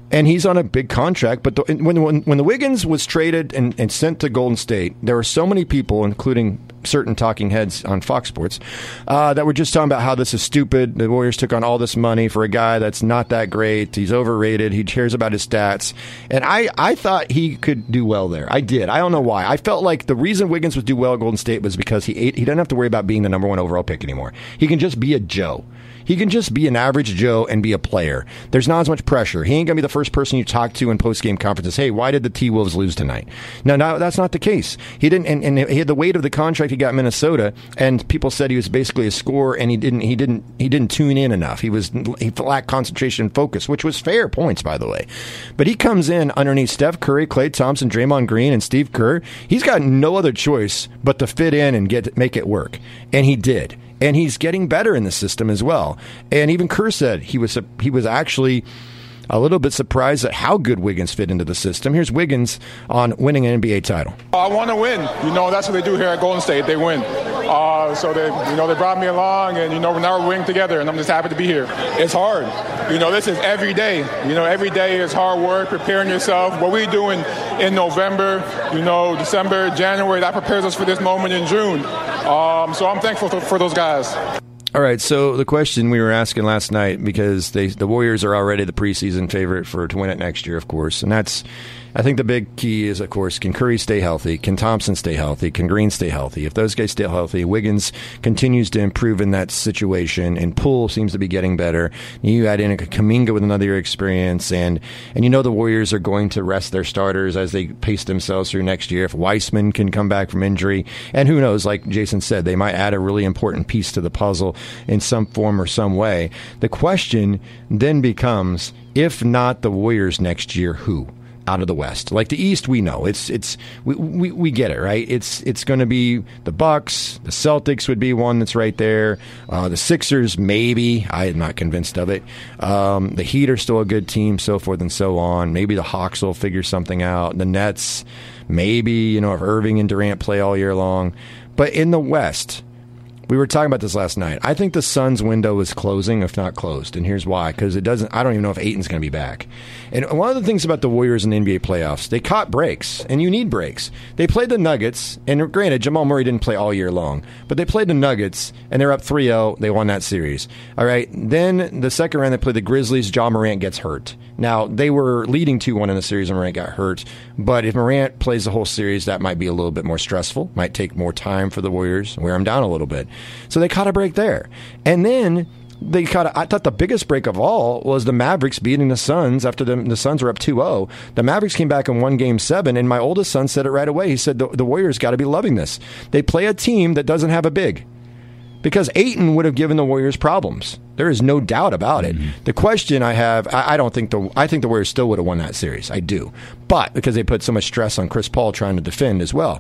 And he's on a big contract. But the, when, when when the Wiggins was traded and, and sent to Golden State, there were so many people, including certain talking heads on Fox Sports, uh, that were just talking about how this is stupid. The Warriors took on all this money for a guy that's not that great. He's overrated. He cares about his stats. And I, I thought he could do well there. I did. I don't know why. I felt like the reason Wiggins would do well at Golden State was because he he doesn't have to worry about being the number one overall pick anymore. He can just be a Joe. He can just be an average Joe and be a player. There's not as much pressure. He ain't going to be the first person you talk to in post-game conferences. Hey, why did the T-Wolves lose tonight? No, no, that's not the case. He didn't, and, and he had the weight of the contract he got in Minnesota, and people said he was basically a scorer, and he didn't, he didn't, he didn't tune in enough. He was, he lacked concentration and focus, which was fair points, by the way. But he comes in underneath Steph Curry, Klay Thompson, Draymond Green, and Steve Kerr. He's got no other choice but to fit in and get make it work, and he did. And he's getting better in the system as well. And even Kerr said he was he was actually a little bit surprised at how good Wiggins fit into the system. Here's Wiggins on winning an N B A title. I want to win. You know, that's what they do here at Golden State. They win. Uh, so they, you know, they brought me along, and you know, now we're winning together, and I'm just happy to be here. It's hard. You know, this is every day. You know, every day is hard work, preparing yourself. What we do in, in November, you know, December, January, that prepares us for this moment in June. Um, so I'm thankful for, for those guys. All right, so the question we were asking last night, because they, the Warriors are already the preseason favorite for to win it next year, of course, and that's, I think the big key is, of course, can Curry stay healthy? Can Thompson stay healthy? Can Green stay healthy? If those guys stay healthy, Wiggins continues to improve in that situation, and Poole seems to be getting better. You add in a Kuminga with another year experience, and and you know the Warriors are going to rest their starters as they pace themselves through next year. If Weissman can come back from injury, and who knows, like Jason said, they might add a really important piece to the puzzle in some form or some way. The question then becomes, if not the Warriors next year, who? Out of the West. Like the East, we know it's it's we we, we get it, right? It's it's going to be the Bucks, the Celtics would be one that's right there. Uh, the Sixers, maybe. I am not convinced of it. Um, the Heat are still a good team, so forth and so on. Maybe the Hawks will figure something out. The Nets, maybe, you know, if Irving and Durant play all year long. But in the West, we were talking about this last night. I think the Suns' window is closing, if not closed, and here's why. Because it doesn't. I don't even know if Ayton's going to be back. And one of the things about the Warriors in the N B A playoffs, they caught breaks, and you need breaks. They played the Nuggets, and granted, Jamal Murray didn't play all year long, but they played the Nuggets, and they're up three oh. They won that series. All right. Then the second round, they played the Grizzlies. Ja Morant gets hurt. Now, they were leading two one in the series, and Morant got hurt. But if Morant plays the whole series, that might be a little bit more stressful. Might take more time for the Warriors, wear them down a little bit. So they caught a break there. And then they caught a, I thought the biggest break of all was the Mavericks beating the Suns after the, the Suns were up two oh. The Mavericks came back and won game seven, and my oldest son said it right away. He said the, the Warriors got to be loving this. They play a team that doesn't have a big. Because Ayton would have given the Warriors problems. There is no doubt about it. Mm-hmm. The question I have, I, I don't think the I think the Warriors still would have won that series. I do. But because they put so much stress on Chris Paul trying to defend as well.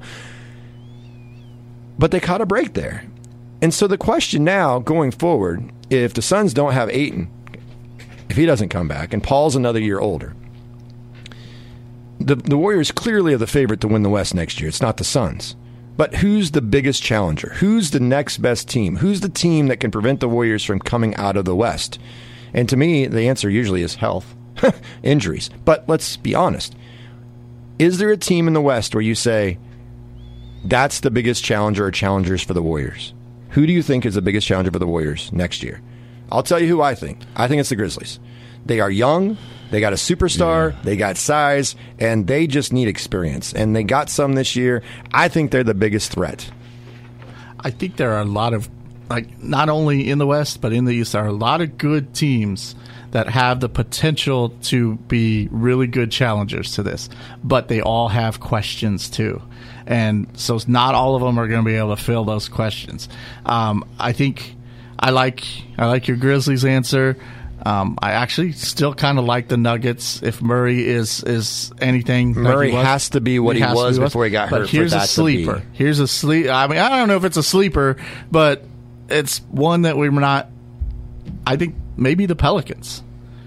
But they caught a break there. And so the question now, going forward, if the Suns don't have Ayton, if he doesn't come back, and Paul's another year older, the, the Warriors clearly are the favorite to win the West next year. It's not the Suns. But who's the biggest challenger? Who's the next best team? Who's the team that can prevent the Warriors from coming out of the West? And to me, the answer usually is health, injuries. But let's be honest. Is there a team in the West where you say, that's the biggest challenger or challengers for the Warriors? Who do you think is the biggest challenger for the Warriors next year? I'll tell you who I think. I think it's the Grizzlies. They are young. They got a superstar. Yeah. They got size. And they just need experience. And they got some this year. I think they're the biggest threat. I think there are a lot of, like, not only in the West, but in the East, there are a lot of good teams that have the potential to be really good challengers to this. But they all have questions, too. And so not all of them are going to be able to fill those questions. Um, I think I like I like your Grizzlies answer. Um, I actually still kind of like the Nuggets. If Murray is is anything, Murray like has to be what he, he was before he got hurt. But here's for that a sleeper. To be. Here's a sleep. I mean, I don't know if it's a sleeper, but it's one that we're not. I think maybe the Pelicans.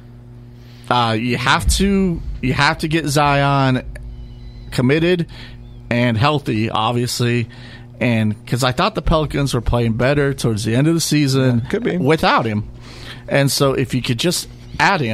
Uh, you have to you have to get Zion committed and healthy, obviously, and because I thought the Pelicans were playing better towards the end of the season yeah, could be. without him. And so if you could just add him,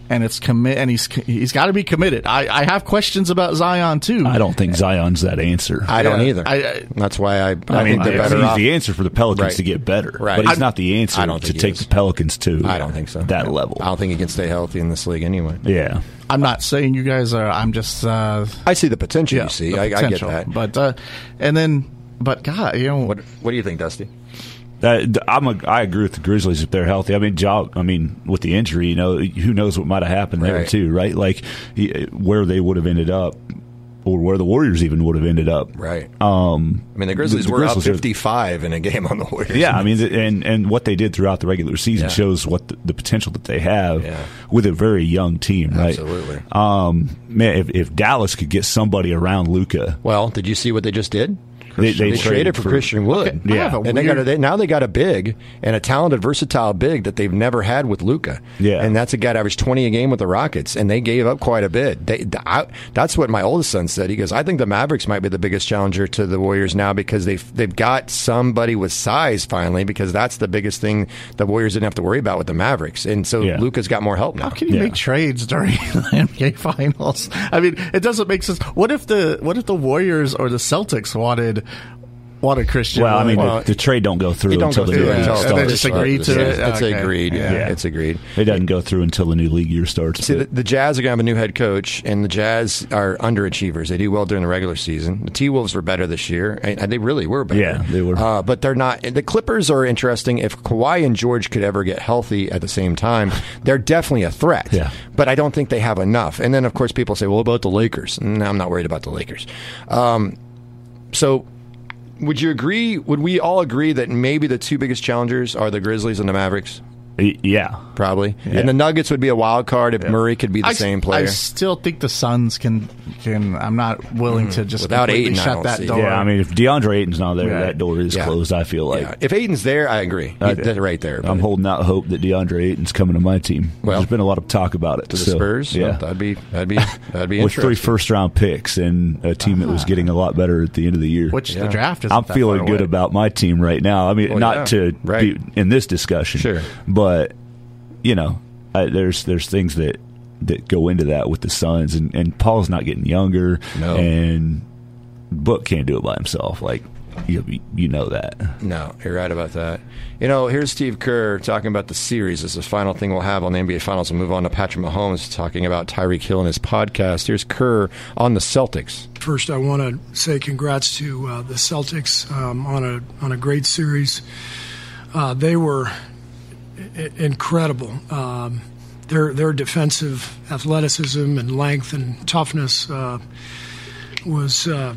and it's commit, and he's he's got to be committed. I, I have questions about Zion too. I don't think Zion's that answer. I don't Yeah. either. I- I- That's why I, I, I mean, think they're he's better off. the answer for the Pelicans Right. to get better, Right. but he's I'm- not the answer I don't to think he take is. the Pelicans to. I don't think so. That level. I don't think he can stay healthy in this league anyway. Yeah. I'm not saying you guys are. I'm just. Uh, I see the potential. yeah, you see, the I, I get potential. that. But uh, and then, but God, you know, What What do you think, Dusty? Uh, I'm a, I agree with the Grizzlies if they're healthy. I mean, Ja, I mean, with the injury, you know, who knows what might have happened there Right. too, right? Like he, where they would have ended up, or where the Warriors even would have ended up. Right. Um, I mean, the Grizzlies the were Grizzlies up are- fifty-five in a game on the Warriors. Yeah, I mean, th- and and what they did throughout the regular season Yeah. shows what the, the potential that they have Yeah. with a very young team, right? Absolutely. Um, man, if, if Dallas could get somebody around Luka, Well, did you see what they just did? They- they They, traded traded for, for- Christian Wood. Okay, I Yeah. have a And they got a, weird- they, now they got a big and a talented, versatile big that they've never had with Luka. Yeah. And that's a guy that averaged twenty a game with the Rockets, and they gave up quite a bit. They, I, that's what my oldest son said. He goes, I think the Mavericks might be the biggest challenger to the Warriors now because they've, they've got somebody with size finally, because that's the biggest thing the Warriors didn't have to worry about with the Mavericks. And so Yeah. Luka's got more help now. how can you Yeah. make trades during the N B A Finals? I mean, it doesn't make sense. What if the what if the Warriors or the Celtics wanted wanted Christian? well, I mean, Well, the, the trade don't go through It don't until go the through new league until and starts. they just agreed to it? It's Okay. agreed. Yeah, Yeah. it's agreed. It doesn't go through until the new league year starts. See, the, but- the Jazz are going to have a new head coach, and the Jazz are underachievers. They do well during the regular season. The T-Wolves were better this year. And and they really were better. Yeah, they were. Uh, but they're not. The Clippers are interesting. If Kawhi and George could ever get healthy at the same time, they're definitely a threat. Yeah. But I don't think they have enough. And then, of course, people say, well, about the Lakers? No, I'm not worried about the Lakers. Um, so... Would you agree? Would we all agree that maybe the two biggest challengers are the Grizzlies and the Mavericks? Y- yeah. Probably. Yeah. And the Nuggets would be a wild card if Murray could be the I, same player. I still think the Suns can can. I'm not willing to just Without completely Ayton, I shut don't that see it. door. Yeah, I mean, if DeAndre Ayton's not there, Right. that door is Yeah. closed, I feel like. Yeah. If Aiden's there, I agree. He, I- that's right there. I'm But holding out hope that DeAndre Ayton's coming to my team. Well, There's been a lot of talk about it. to the so, Spurs, Yeah. well, that'd be that'd be that'd be With three interesting. first round picks and a team that was getting a lot better at the end of the year. Which Yeah. the draft is. I'm feeling good about my team right now. I mean, Well, not yeah. to Right. be in this discussion, Sure. but you know, I, there's there's things that that go into that with the Suns, and, and Paul's not getting younger, No. and Book can't do it by himself. Like you, you know that. No, you're right about that. You know, here's Steve Kerr talking about the series. This is the final thing we'll have on the N B A Finals. We'll move on to Patrick Mahomes talking about Tyreek Hill and his podcast. Here's Kerr on the Celtics. First, I want to say congrats to uh, the Celtics um, on a on a great series. Uh, they were I- incredible. Um, their their defensive athleticism and length and toughness uh, was uh,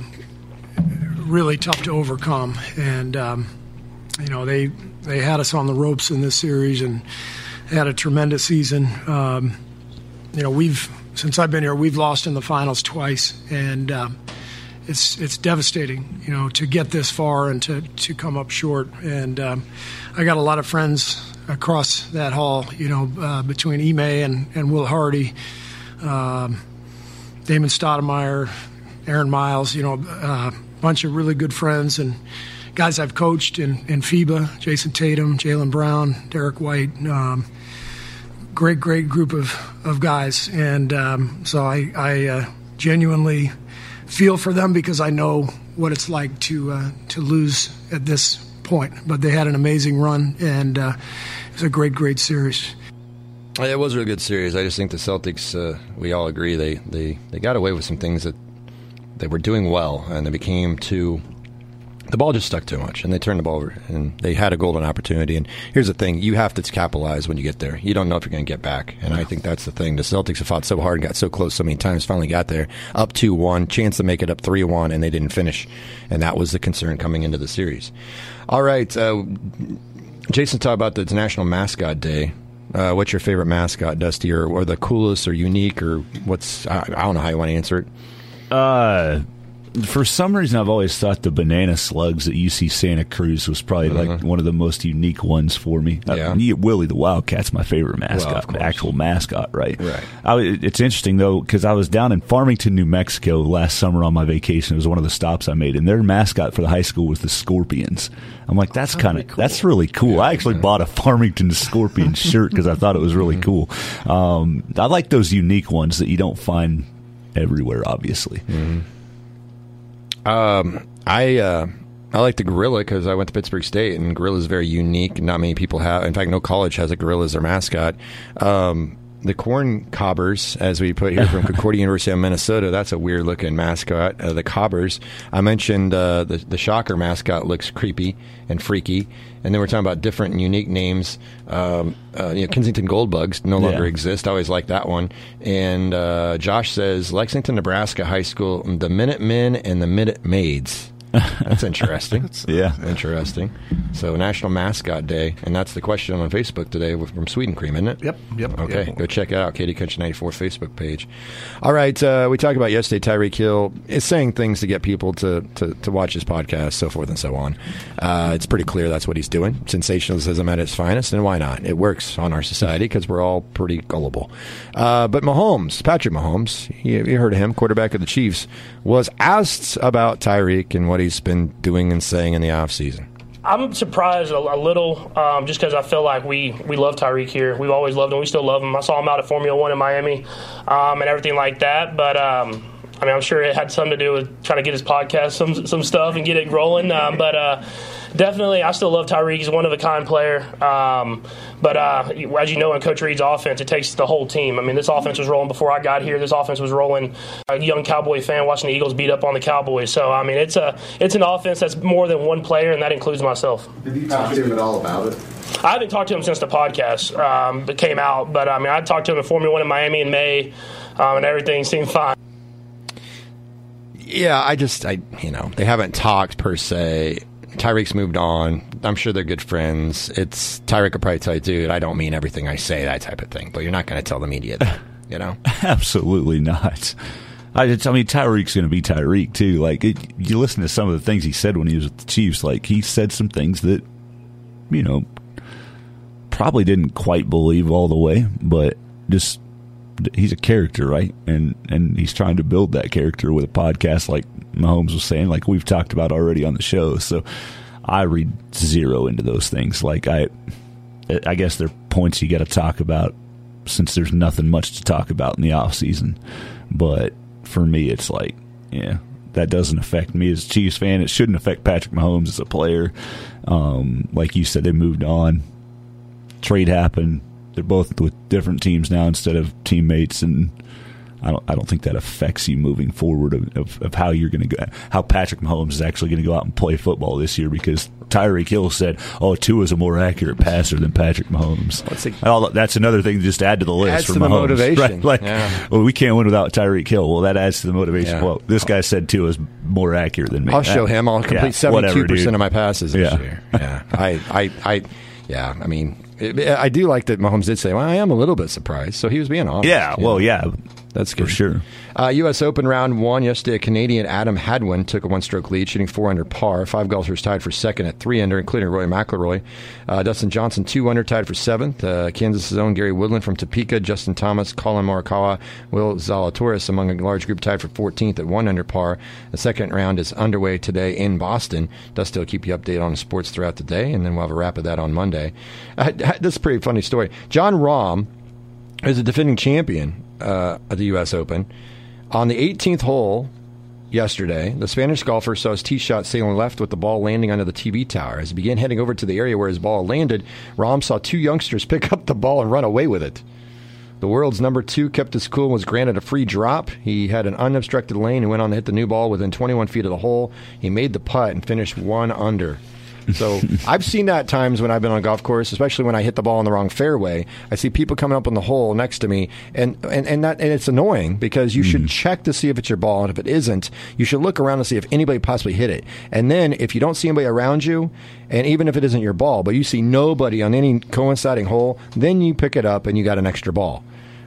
really tough to overcome, and um, you know they they had us on the ropes in this series and had a tremendous season. Um, you know we've since I've been here, we've lost in the finals twice, and um, it's it's devastating, you know, to get this far and to, to come up short. And um, I got a lot of friends across that hall, you know, uh, between Ime and, and Will Hardy, um, Damon Stoudemire, Aaron Miles, you know, a uh, bunch of really good friends and guys I've coached in, in FIBA, Jason Tatum, Jaylen Brown, Derek White, um, great, great group of, of guys. And um, so I, I uh, genuinely feel for them because I know what it's like to uh, to lose at this point. But they had an amazing run, and uh, it was a great, great series. It was a really good series. I just think the Celtics, uh, we all agree, they, they, they got away with some things that they were doing well, and they became too... The ball just stuck too much, and they turned the ball over, and they had a golden opportunity. And here's the thing. You have to capitalize when you get there. You don't know if you're going to get back, and I think that's the thing. The Celtics have fought so hard and got so close so many times, finally got there, up two one, chance to make it up three one, and they didn't finish. And that was the concern coming into the series. All right, uh, Jason talked about the National Mascot Day. Uh, what's your favorite mascot, Dusty, or, or the coolest or unique, or what's... I, I don't know how you want to answer it. Uh, For some reason, I've always thought the banana slugs at U C Santa Cruz was probably like Mm-hmm. one of the most unique ones for me. Yeah. Uh, Willie the Wildcat's my favorite mascot, Well, the actual mascot, right? Right. I, it's interesting, though, because I was down in Farmington, New Mexico last summer on my vacation. It was one of the stops I made, and their mascot for the high school was the Scorpions. I'm like, that's kind of, cool. that's really cool. Yeah, I actually bought a Farmington Scorpion shirt because I thought it was really cool. Um, I like those unique ones that you don't find everywhere, obviously. Mm-hmm. Um, I uh, I like the gorilla because I went to Pittsburgh State, and gorilla is very unique. Not many people have. In fact, no college has a gorilla as their mascot. Um, the corn cobbers, as we put here from Concordia University of Minnesota, that's a weird looking mascot. Uh, the cobbers. I mentioned uh, the the Shocker mascot looks creepy and freaky, and then we're talking about different and unique names. Um, uh, you know, Kensington Goldbugs no longer Yeah. exist. I always liked that one. And uh, Josh says Lexington, Nebraska High School, the Minutemen and the Minute Maids. That's interesting. Yeah. Interesting. So National Mascot Day, and that's the question on Facebook today from Sweden Cream, isn't it? Yep, yep. Okay, yep. go check it out, Katie Country ninety-four Facebook page. All right, uh, we talked about yesterday, Tyreek Hill is saying things to get people to, to, to watch his podcast, so forth and so on. Uh, it's pretty clear that's what he's doing. Sensationalism at its finest, and why not? It works on our society because we're all pretty gullible. Uh, but Mahomes, Patrick Mahomes, you, you heard of him, quarterback of the Chiefs, was asked about Tyreek and what he's been doing and saying in the offseason. I'm surprised a, a little, um, just because I feel like we, we love Tyreek here. We've always loved him. We still love him. I saw him out at Formula One in Miami um, and everything like that. But, um, I mean, I'm sure it had something to do with trying to get his podcast some some stuff and get it rolling. Um, but uh, definitely, I still love Tyreek. He's a one-of-a-kind player. Um, but uh, as you know, in Coach Reid's offense, it takes the whole team. I mean, this offense was rolling before I got here. This offense was rolling. A young Cowboy fan watching the Eagles beat up on the Cowboys. So, I mean, it's a it's an offense that's more than one player, and that includes myself. Have you talked to him at all about it? I haven't talked to him since the podcast um, that came out. But, I mean, I talked to him at Formula One in Miami in May, um, and everything seemed fine. Yeah, I just, I you know, they haven't talked per se. Tyreek's moved on. I'm sure they're good friends. It's Tyreek will probably tell you, dude, I don't mean everything I say, that type of thing. But you're not going to tell the media that, you know? Absolutely not. I, just, I mean, Tyreek's going to be Tyreek, too. Like, it, you listen to some of the things he said when he was with the Chiefs. Like, he said some things that, you know, probably didn't quite believe all the way, but just... he's a character, right? And and he's trying to build that character with a podcast like Mahomes was saying, like we've talked about already on the show. So I read zero into those things. Like I I guess they're points you got to talk about since there's nothing much to talk about in the off season. But for me, it's like, yeah, that doesn't affect me as a Chiefs fan. It shouldn't affect Patrick Mahomes as a player. Um, like you said, they moved on. Trade happened. They're both with different teams now instead of teammates, and I don't. I don't think that affects you moving forward of, of, of how you're going to go, how Patrick Mahomes is actually going to go out and play football this year. Because Tyreek Hill said, "Oh, Tua's a more accurate passer than Patrick Mahomes." Well, that's another thing to just add to the list adds for to Mahomes. the motivation. Right? Like, yeah. well, we can't win without Tyreek Hill. Well, that adds to the motivation. Yeah. Well, this guy said Tua's more accurate than me. I'll show him. I'll complete seventy-two percent of my passes this Yeah. year. Yeah, I, I, I, yeah. I mean, it, I do like that Mahomes did say, "Well, I am a little bit surprised." So he was being honest. Yeah. Well, yeah. That's good. For sure. Uh, U S Open round one yesterday. Canadian Adam Hadwin took a one-stroke lead, shooting four under par. Five golfers tied for second at three under, including Rory McIlroy. Uh, Dustin Johnson, two under, tied for seventh. Uh, Kansas' own Gary Woodland from Topeka, Justin Thomas, Colin Morikawa, Will Zalatoris among a large group tied for fourteenth at one under par. The second round is underway today in Boston. Dusty will keep you updated on sports throughout the day, and then we'll have a wrap of that on Monday. Uh, this is a pretty funny story. John Rahm is a defending champion uh, at the U S Open. On the eighteenth hole yesterday, the Spanish golfer saw his tee shot sailing left with the ball landing under the T V tower. As he began heading over to the area where his ball landed, Rahm saw two youngsters pick up the ball and run away with it. The world's number two kept his cool and was granted a free drop. He had an unobstructed lane and went on to hit the new ball within twenty-one feet of the hole. He made the putt and finished one under. So I've seen that times when I've been on a golf course, especially when I hit the ball in the wrong fairway. I see people coming up on the hole next to me, and and and, that, and it's annoying because you mm. should check to see if it's your ball, and if it isn't, you should look around to see if anybody possibly hit it. And then if you don't see anybody around you, and even if it isn't your ball, but you see nobody on any coinciding hole, then you pick it up and you got an extra ball.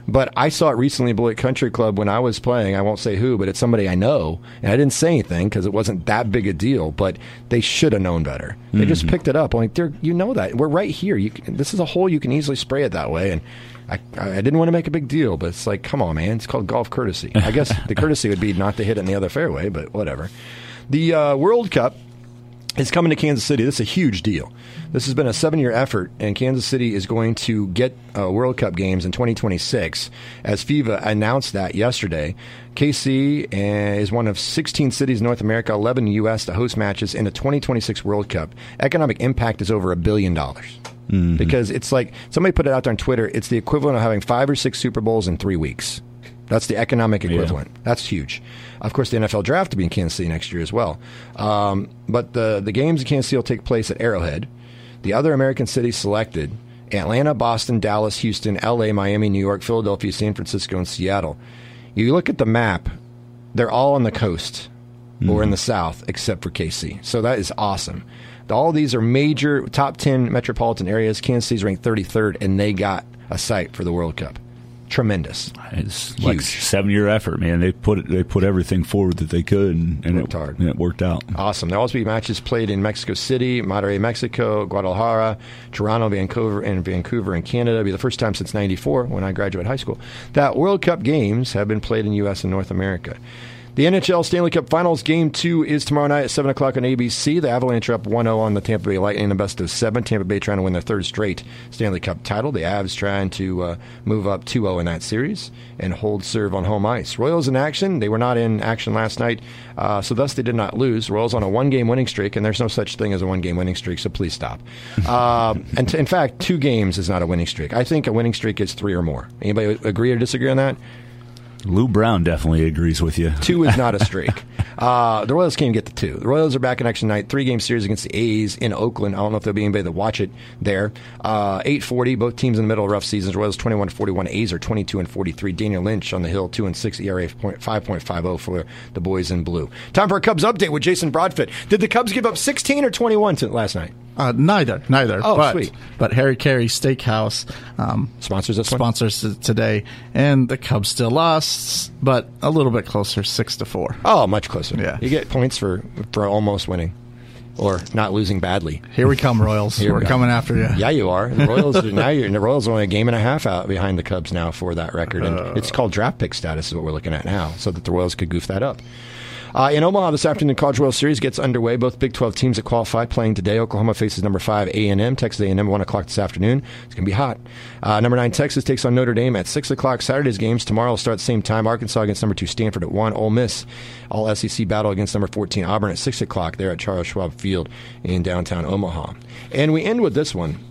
But I saw it recently at Beloit Country Club when I was playing. I won't say who, but it's somebody I know. And I didn't say anything because it wasn't that big a deal, but they should have known better. They mm-hmm. just picked it up. I'm like, you know that. We're right here. You can, this is a hole. You can easily spray it that way. And I, I didn't want to make a big deal, but it's like, come on, man. It's called golf courtesy. I guess the courtesy would be not to hit it in the other fairway, but whatever. The uh, World Cup is coming to Kansas City. This is a huge deal. This has been a seven-year effort, and Kansas City is going to get uh, World Cup games in twenty twenty-six, as FIFA announced that yesterday. K C is one of sixteen cities in North America, eleven in the U S to host matches in the twenty twenty-six World Cup. Economic impact is over a billion dollars. Mm-hmm. Because it's like, somebody put it out there on Twitter, it's the equivalent of having five or six Super Bowls in three weeks. That's the economic equivalent. Yeah. That's huge. Of course, the N F L draft will be in Kansas City next year as well. Um, but the, the games in Kansas City will take place at Arrowhead. The other American cities selected, Atlanta, Boston, Dallas, Houston, L A, Miami, New York, Philadelphia, San Francisco, and Seattle. You look at the map, they're all on the coast mm-hmm. or in the south, except for K C. So that is awesome. All these are major top ten metropolitan areas. Kansas City's ranked thirty-third, and they got a site for the World Cup. Tremendous. It's huge. Like seven-year effort, man. They put it, they put everything forward that they could, and, and, worked it, hard. and it worked out. Awesome. There'll also be matches played in Mexico City, Monterrey, Mexico, Guadalajara, Toronto, Vancouver, and Vancouver in Canada. It'll be the first time since ninety-four, when I graduated high school, that World Cup games have been played in the U S and North America. The N H L Stanley Cup Finals Game two is tomorrow night at seven o'clock on A B C. The Avalanche are up one oh on the Tampa Bay Lightning in the best of seven. Tampa Bay trying to win their third straight Stanley Cup title. The Avs trying to uh, move up two oh in that series and hold serve on home ice. Royals in action. They were not in action last night, uh, so thus they did not lose. Royals on a one-game winning streak, and there's no such thing as a one-game winning streak, so please stop. uh, and t- in fact, two games is not a winning streak. I think a winning streak is three or more. Anybody agree or disagree on that? Lou Brown definitely agrees with you. Two is not a streak. uh, the Royals can't get to two. The Royals are back in action tonight. Three-game series against the A's in Oakland. I don't know if there'll be anybody that watch it there. Uh, eight forty, both teams in the middle of rough seasons. Royals twenty-one forty-one. A's are twenty-two and forty-three. Daniel Lynch on the hill, two and six. E R A five point five oh for the boys in blue. Time for a Cubs update with Jason Broadfoot. Did the Cubs give up sixteen or twenty-one to last night? Uh, neither, neither. Oh, but, sweet. But Harry Carey Steakhouse um, sponsors this sponsors one? today, and the Cubs still lost, but a little bit closer, six to four. Oh, much closer. Yeah, you get points for for almost winning, or not losing badly. Here we come, Royals. Here We're we coming after you. Yeah, you are. The Royals are, now you're the Royals are only a game and a half out behind the Cubs now for that record, and uh, it's called draft pick status is what we're looking at now, so that the Royals could goof that up. Uh, in Omaha this afternoon, the College World Series gets underway. Both Big twelve teams that qualify playing today. Oklahoma faces number five A and M. Texas A and M one o'clock this afternoon. It's going to be hot. Uh, number nine Texas takes on Notre Dame at six o'clock. Saturday's games tomorrow will start at the same time. Arkansas against number two Stanford at one. Ole Miss all S E C battle against number fourteen Auburn at six o'clock there at Charles Schwab Field in downtown Omaha. And we end with this one.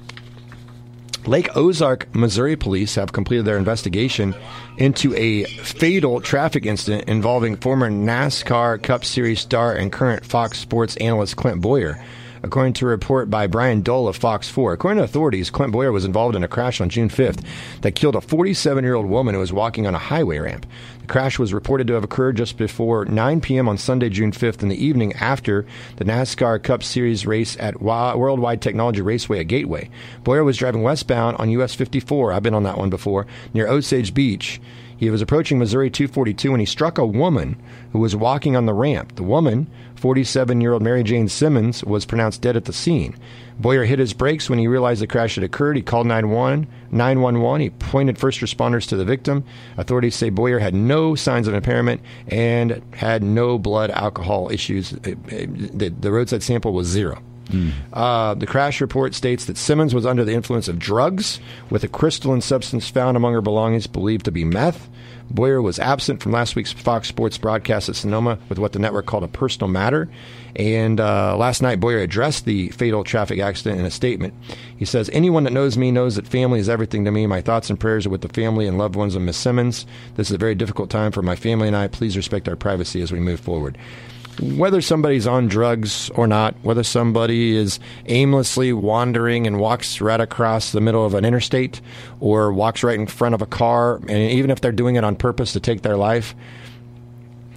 Lake Ozark, Missouri police have completed their investigation into a fatal traffic incident involving former NASCAR Cup Series star and current Fox Sports analyst Clint Boyer. According to a report by Brian Dole of Fox four, according to authorities, Clint Boyer was involved in a crash on June fifth that killed a forty-seven-year-old woman who was walking on a highway ramp. The crash was reported to have occurred just before nine p.m. on Sunday, June fifth, in the evening after the NASCAR Cup Series race at Worldwide Technology Raceway at Gateway. Boyer was driving westbound on U S fifty-four, I've been on that one before, near Osage Beach. He was approaching Missouri two forty-two when he struck a woman who was walking on the ramp. The woman, forty-seven-year-old Mary Jane Simmons, was pronounced dead at the scene. Boyer hit his brakes when he realized the crash had occurred. He called nine one one. He pointed first responders to the victim. Authorities say Boyer had no signs of impairment and had no blood alcohol issues. The, the roadside sample was zero. Mm. Uh, the crash report states that Simmons was under the influence of drugs with a crystalline substance found among her belongings believed to be meth. Boyer was absent from last week's Fox Sports broadcast at Sonoma with what the network called a personal matter. And uh, last night, Boyer addressed the fatal traffic accident in a statement. He says, "Anyone that knows me knows that family is everything to me. My thoughts and prayers are with the family and loved ones of Miss Simmons. This is a very difficult time for my family and I. Please respect our privacy as we move forward." Whether somebody's on drugs or not, whether somebody is aimlessly wandering and walks right across the middle of an interstate or walks right in front of a car, and even if they're doing it on purpose to take their life,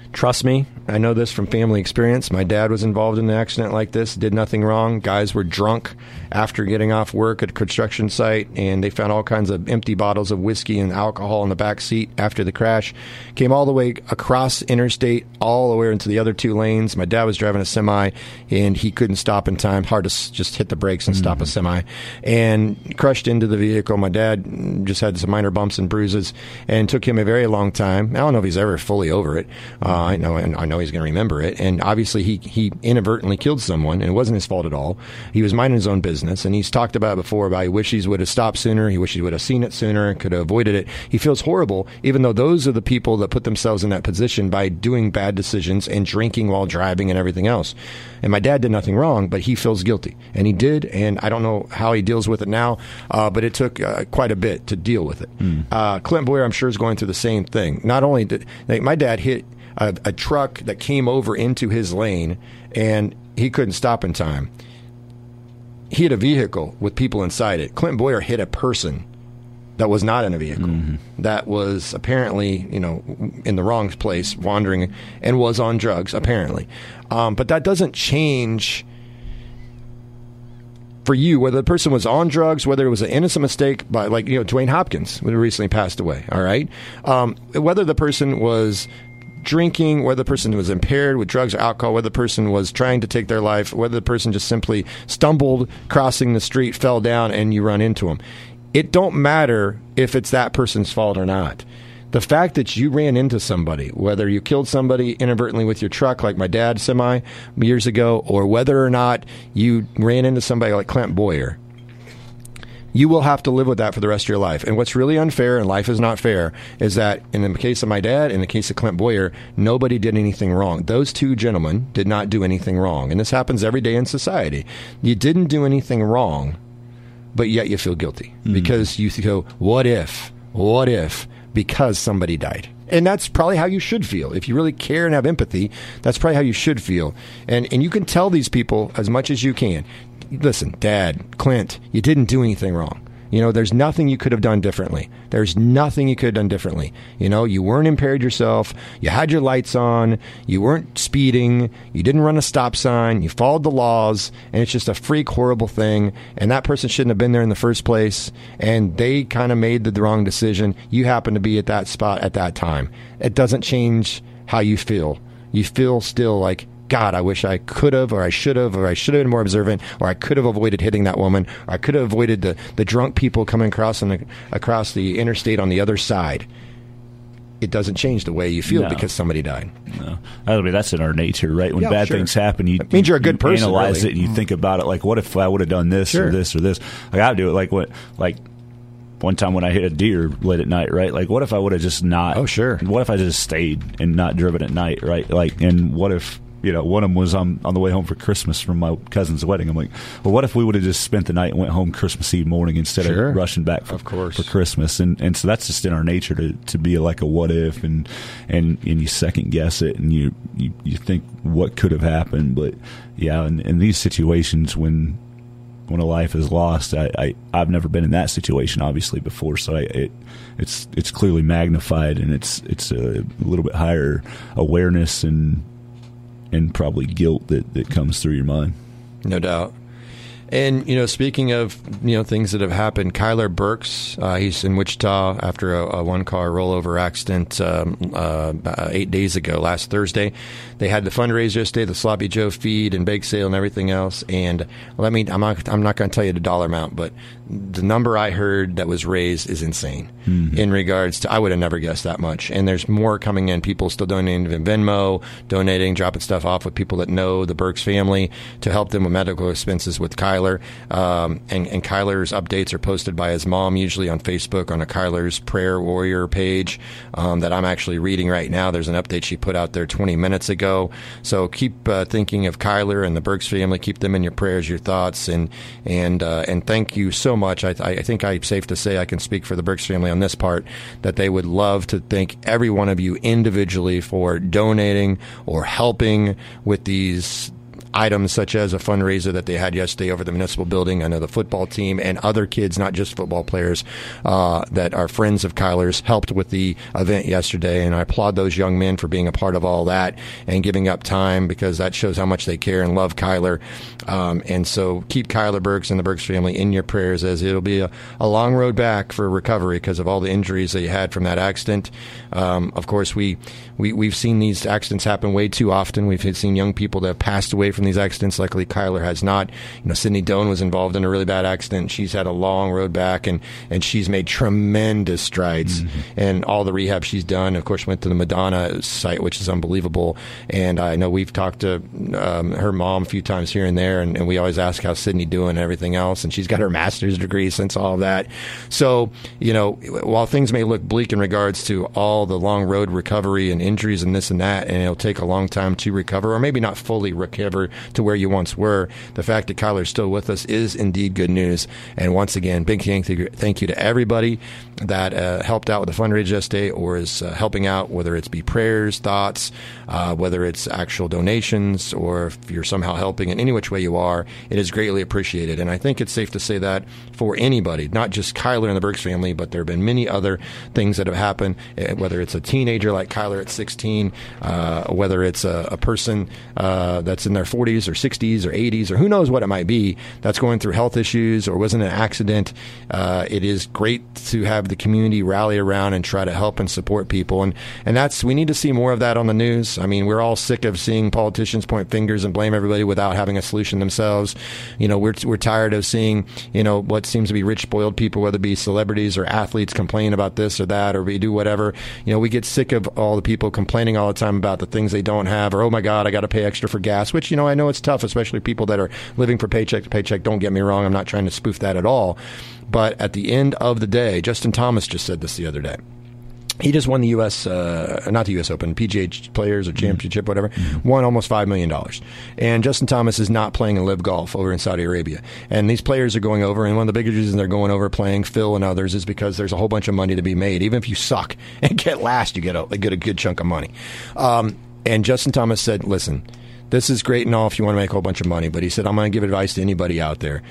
Trust me, I know this from family experience. My dad was involved in an accident like this, did nothing wrong. Guys were drunk after getting off work at a construction site, and they found all kinds of empty bottles of whiskey and alcohol in the back seat after the crash. Came all the way across interstate, all the way into the other two lanes. My dad was driving a semi, and he couldn't stop in time. Hard to s- just hit the brakes and mm-hmm. stop a semi. And crushed into the vehicle. My dad just had some minor bumps and bruises, and took him a very long time. I don't know if he's ever fully over it. Uh, I know, and I know he's going to remember it. And obviously, he he inadvertently killed someone, and it wasn't his fault at all. He was minding his own business, and he's talked about it before. About he wishes he would have stopped sooner. He wishes he would have seen it sooner, could have avoided it. He feels horrible, even though those are the people that put themselves in that position by doing bad decisions and drinking while driving and everything else. And my dad did nothing wrong, but he feels guilty, and he did. And I don't know how he deals with it now, uh, but it took uh, quite a bit to deal with it. Mm. Uh, Clint Boyer, I'm sure, is going through the same thing. Not only did like, my dad hit A, a truck that came over into his lane, and he couldn't stop in time. He hit a vehicle with people inside it. Clint Boyer hit a person that was not in a vehicle, mm-hmm. that was apparently, you know, in the wrong place, wandering, and was on drugs, apparently. Um, but that doesn't change for you whether the person was on drugs, whether it was an innocent mistake by, like, you know, Dwayne Hopkins, who recently passed away, all right? Um, whether the person was drinking, whether the person was impaired with drugs or alcohol, whether the person was trying to take their life, whether the person just simply stumbled crossing the street, fell down, and you run into them. It don't matter if it's that person's fault or not. The fact that you ran into somebody, whether you killed somebody inadvertently with your truck like my dad semi years ago, or whether or not you ran into somebody like Clint Boyer, you will have to live with that for the rest of your life. And what's really unfair, and life is not fair, is that in the case of my dad, in the case of Clint Boyer, nobody did anything wrong. Those two gentlemen did not do anything wrong. And this happens every day in society. You didn't do anything wrong, but yet you feel guilty. Mm. Because you go, what if, what if, because somebody died. And that's probably how you should feel. If you really care and have empathy, that's probably how you should feel. And and you can tell these people as much as you can. Listen, Dad, Clint, you didn't do anything wrong. You know, there's nothing you could have done differently. There's nothing you could have done differently. You know, you weren't impaired yourself. You had your lights on. You weren't speeding. You didn't run a stop sign. You followed the laws. And it's just a freak, horrible thing. And that person shouldn't have been there in the first place. And they kind of made the, the wrong decision. You happen to be at that spot at that time. It doesn't change how you feel. You feel still like, God, I wish I could have, or I should have, or I should have been more observant, or I could have avoided hitting that woman, or I could have avoided the, the drunk people coming across the, across the interstate on the other side. It doesn't change the way you feel no. because somebody died. No, I mean, that's in our nature, right? When yeah, bad sure. things happen, you it means you're a good you person. Analyze really. it and you mm. think about it, like, what if I would have done this sure. or this or this? Like I do it, like what, like. One time when I hit a deer late at night, right? Like, what if I would have just not? Oh, sure. What if I just stayed and not driven at night, right? Like, and what if, you know, one of them was on, on the way home for Christmas from my cousin's wedding? I'm like, well, what if we would have just spent the night and went home Christmas Eve morning instead sure. of rushing back for, of course. for Christmas? And and so that's just in our nature to, to be like a what if, and and, and you second guess it, and you, you, you think what could have happened. But, yeah, in, in these situations when when a life is lost, I, I I've never been in that situation obviously before, so I, it it's it's clearly magnified, and it's it's a little bit higher awareness and and probably guilt that, that comes through your mind. No doubt. And, you know, speaking of, you know, things that have happened, Kyler Burks, uh, he's in Wichita after a, a one-car rollover accident um, uh, eight days ago, last Thursday. They had the fundraiser yesterday, the Sloppy Joe feed and bake sale and everything else. And let me, I'm not, I'm not going to tell you the dollar amount, but the number I heard that was raised is insane mm-hmm. in regards to, I would have never guessed that much. And there's more coming in, people still donating to Venmo, donating, dropping stuff off with people that know the Burks family to help them with medical expenses with Kyler. Um, and, and Kyler's updates are posted by his mom, usually on Facebook, on a Kyler's Prayer Warrior page um, that I'm actually reading right now. There's an update she put out there twenty minutes ago. So keep uh, thinking of Kyler and the Burks family. Keep them in your prayers, your thoughts, and and uh, and thank you so much. I, I think I'm safe to say I can speak for the Burks family on this part, that they would love to thank every one of you individually for donating or helping with these items such as a fundraiser that they had yesterday over the municipal building. I know the football team and other kids, not just football players, uh, that are friends of Kyler's, helped with the event yesterday. And I applaud those young men for being a part of all that and giving up time, because that shows how much they care and love Kyler. Um, and so keep Kyler Burks and the Burks family in your prayers, as it'll be a, a long road back for recovery because of all the injuries that you had from that accident. Um, of course, we, we, we've seen these accidents happen way too often. We've seen young people that have passed away from these accidents. Luckily, Kyler has not. You know, Sydney Doan was involved in a really bad accident. She's had a long road back, and, and she's made tremendous strides. Mm-hmm. And all the rehab she's done, of course, went to the Madonna site, which is unbelievable. And I know we've talked to um, her mom a few times here and there, and, and we always ask how Sydney doing and everything else. And she's got her master's degree since all of that. So, you know, while things may look bleak in regards to all the long road recovery and injuries and this and that, and it'll take a long time to recover, or maybe not fully recover to where you once were, the fact that Kyler's still with us is indeed good news. And once again, big thank you, thank you to everybody that uh, helped out with the fundraiser yesterday, or is uh, helping out, whether it's be prayers, thoughts, uh, whether it's actual donations, or if you're somehow helping in any which way you are. It is greatly appreciated. And I think it's safe to say that for anybody, not just Kyler and the Burks family, but there have been many other things that have happened, whether it's a teenager like Kyler at sixteen, uh, whether it's a, a person uh, that's in their forties or sixties or eighties, or who knows what it might be, that's going through health issues or was in an accident. Uh, it is great to have the community rally around and try to help and support people. And, and that's, we need to see more of that on the news. I mean, we're all sick of seeing politicians point fingers and blame everybody without having a solution themselves. You know, we're, we're tired of seeing, you know, what seems to be rich, spoiled people, whether it be celebrities or athletes, complain about this or that, or we do whatever. You know, we get sick of all the people complaining all the time about the things they don't have, or, oh my God, I got to pay extra for gas, which, you know, I know it's tough, especially people that are living for paycheck to paycheck. Don't get me wrong. I'm not trying to spoof that at all. But at the end of the day, Justin Thomas just said this the other day. He just won the U S, uh, not the U S Open, P G A Players or Championship, whatever, mm-hmm. won almost five million dollars. And Justin Thomas is not playing in Live Golf over in Saudi Arabia. And these players are going over, and one of the biggest reasons they're going over playing Phil and others is because there's a whole bunch of money to be made. Even if you suck and get last, you get a, get a good chunk of money. Um, and Justin Thomas said, listen, this is great and all if you want to make a whole bunch of money, but he said, I'm going to give advice to anybody out there.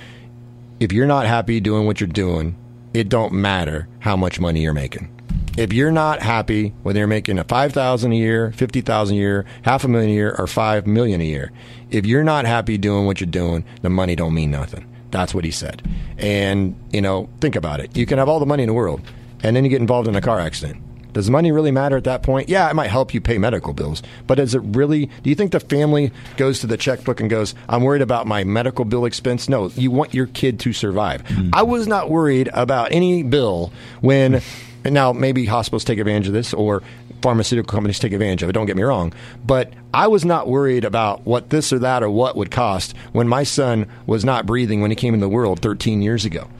If you're not happy doing what you're doing, it don't matter how much money you're making. If you're not happy, whether you're making a five thousand dollars a year, fifty thousand dollars a year, half a million a year, or five million dollars a year, if you're not happy doing what you're doing, the money don't mean nothing. That's what he said. And, you know, think about it. You can have all the money in the world, and then you get involved in a car accident. Does money really matter at that point? Yeah, it might help you pay medical bills. But is it really, do you think the family goes to the checkbook and goes, I'm worried about my medical bill expense? No, you want your kid to survive. Mm-hmm. I was not worried about any bill when, now maybe hospitals take advantage of this or pharmaceutical companies take advantage of it, don't get me wrong. But I was not worried about what this or that or what would cost when my son was not breathing when he came into the world thirteen years ago.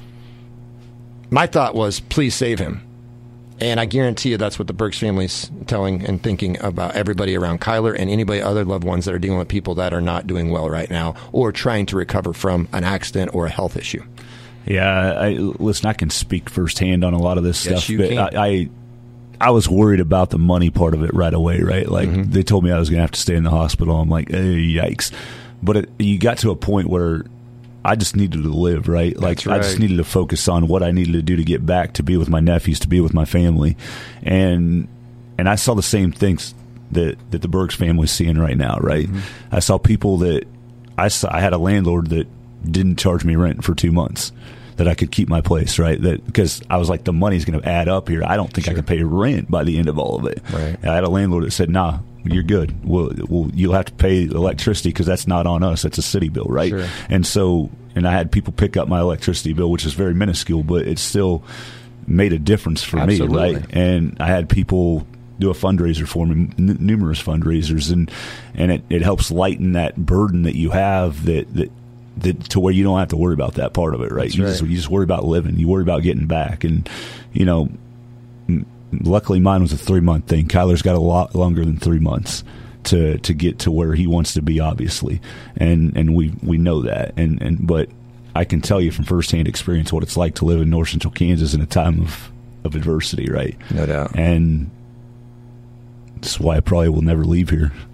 My thought was, please save him. And I guarantee you that's what the Burks family's telling and thinking about everybody around Kyler and anybody other loved ones that are dealing with people that are not doing well right now or trying to recover from an accident or a health issue. Yeah, I, listen, I can speak firsthand on a lot of this yes, stuff. You but can. I, I I was worried about the money part of it right away, right? Like mm-hmm. they told me I was going to have to stay in the hospital. I'm like, hey, yikes. But it, you got to a point where I just needed to live, right? Like right. I just needed to focus on what I needed to do to get back, to be with my nephews, to be with my family. And and I saw the same things that, that the Burks family's seeing right now, right? Mm-hmm. I saw people that I saw, I had a landlord that didn't charge me rent for two months that I could keep my place, right? That because I was like, the money's going to add up here. I don't think sure. I can pay rent by the end of all of it. Right. I had a landlord that said, nah, you're good. Well, well you'll have to pay electricity because that's not on us. That's a city bill, right? Sure. And so, and I had people pick up my electricity bill, which is very minuscule, but it still made a difference for Absolutely. me, right? And I had people do a fundraiser for me, n- numerous fundraisers, and and it, it helps lighten that burden that you have that that. That, to where you don't have to worry about that part of it, right? That's you right. just you just worry about living. You worry about getting back, and you know, m- luckily mine was a three month thing. Kyler's got a lot longer than three months to to get to where he wants to be, obviously, and and we we know that, and and but I can tell you from firsthand experience what it's like to live in North Central Kansas in a time of of adversity, right? No doubt, and that's why I probably will never leave here.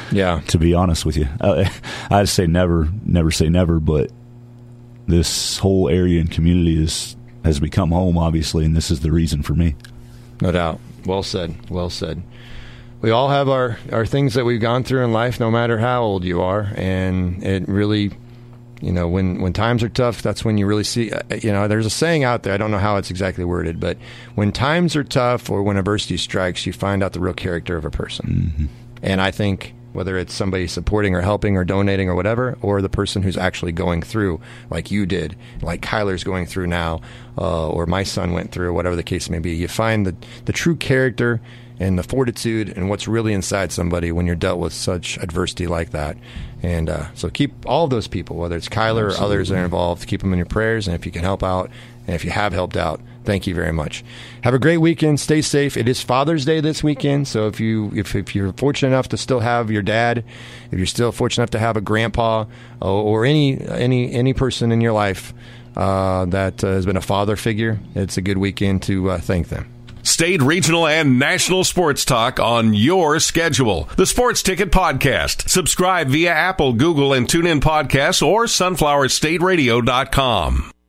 Yeah. To be honest with you, I, I'd say never, never say never, but this whole area and community is has become home, obviously, and this is the reason for me. No doubt. Well said. Well said. We all have our, our things that we've gone through in life, no matter how old you are, and it really, you know, when, when times are tough, that's when you really see, you know, there's a saying out there, I don't know how it's exactly worded, but when times are tough or when adversity strikes, you find out the real character of a person. Mm-hmm. And I think whether it's somebody supporting or helping or donating or whatever, or the person who's actually going through, like you did, like Kyler's going through now, uh, or my son went through, whatever the case may be, you find the, the true character and the fortitude and what's really inside somebody when you're dealt with such adversity like that. And uh, so keep all of those people, whether it's Kyler Absolutely. Or others that are involved, keep them in your prayers. And if you can help out, and if you have helped out, thank you very much. Have a great weekend. Stay safe. It is Father's Day this weekend, so if you if, if you're fortunate enough to still have your dad, if you're still fortunate enough to have a grandpa or, or any any any person in your life uh, that uh, has been a father figure, it's a good weekend to uh, thank them. State, regional, and national sports talk on your schedule. The Sports Ticket Podcast. Subscribe via Apple, Google, and TuneIn Podcasts or sunflower state radio dot com.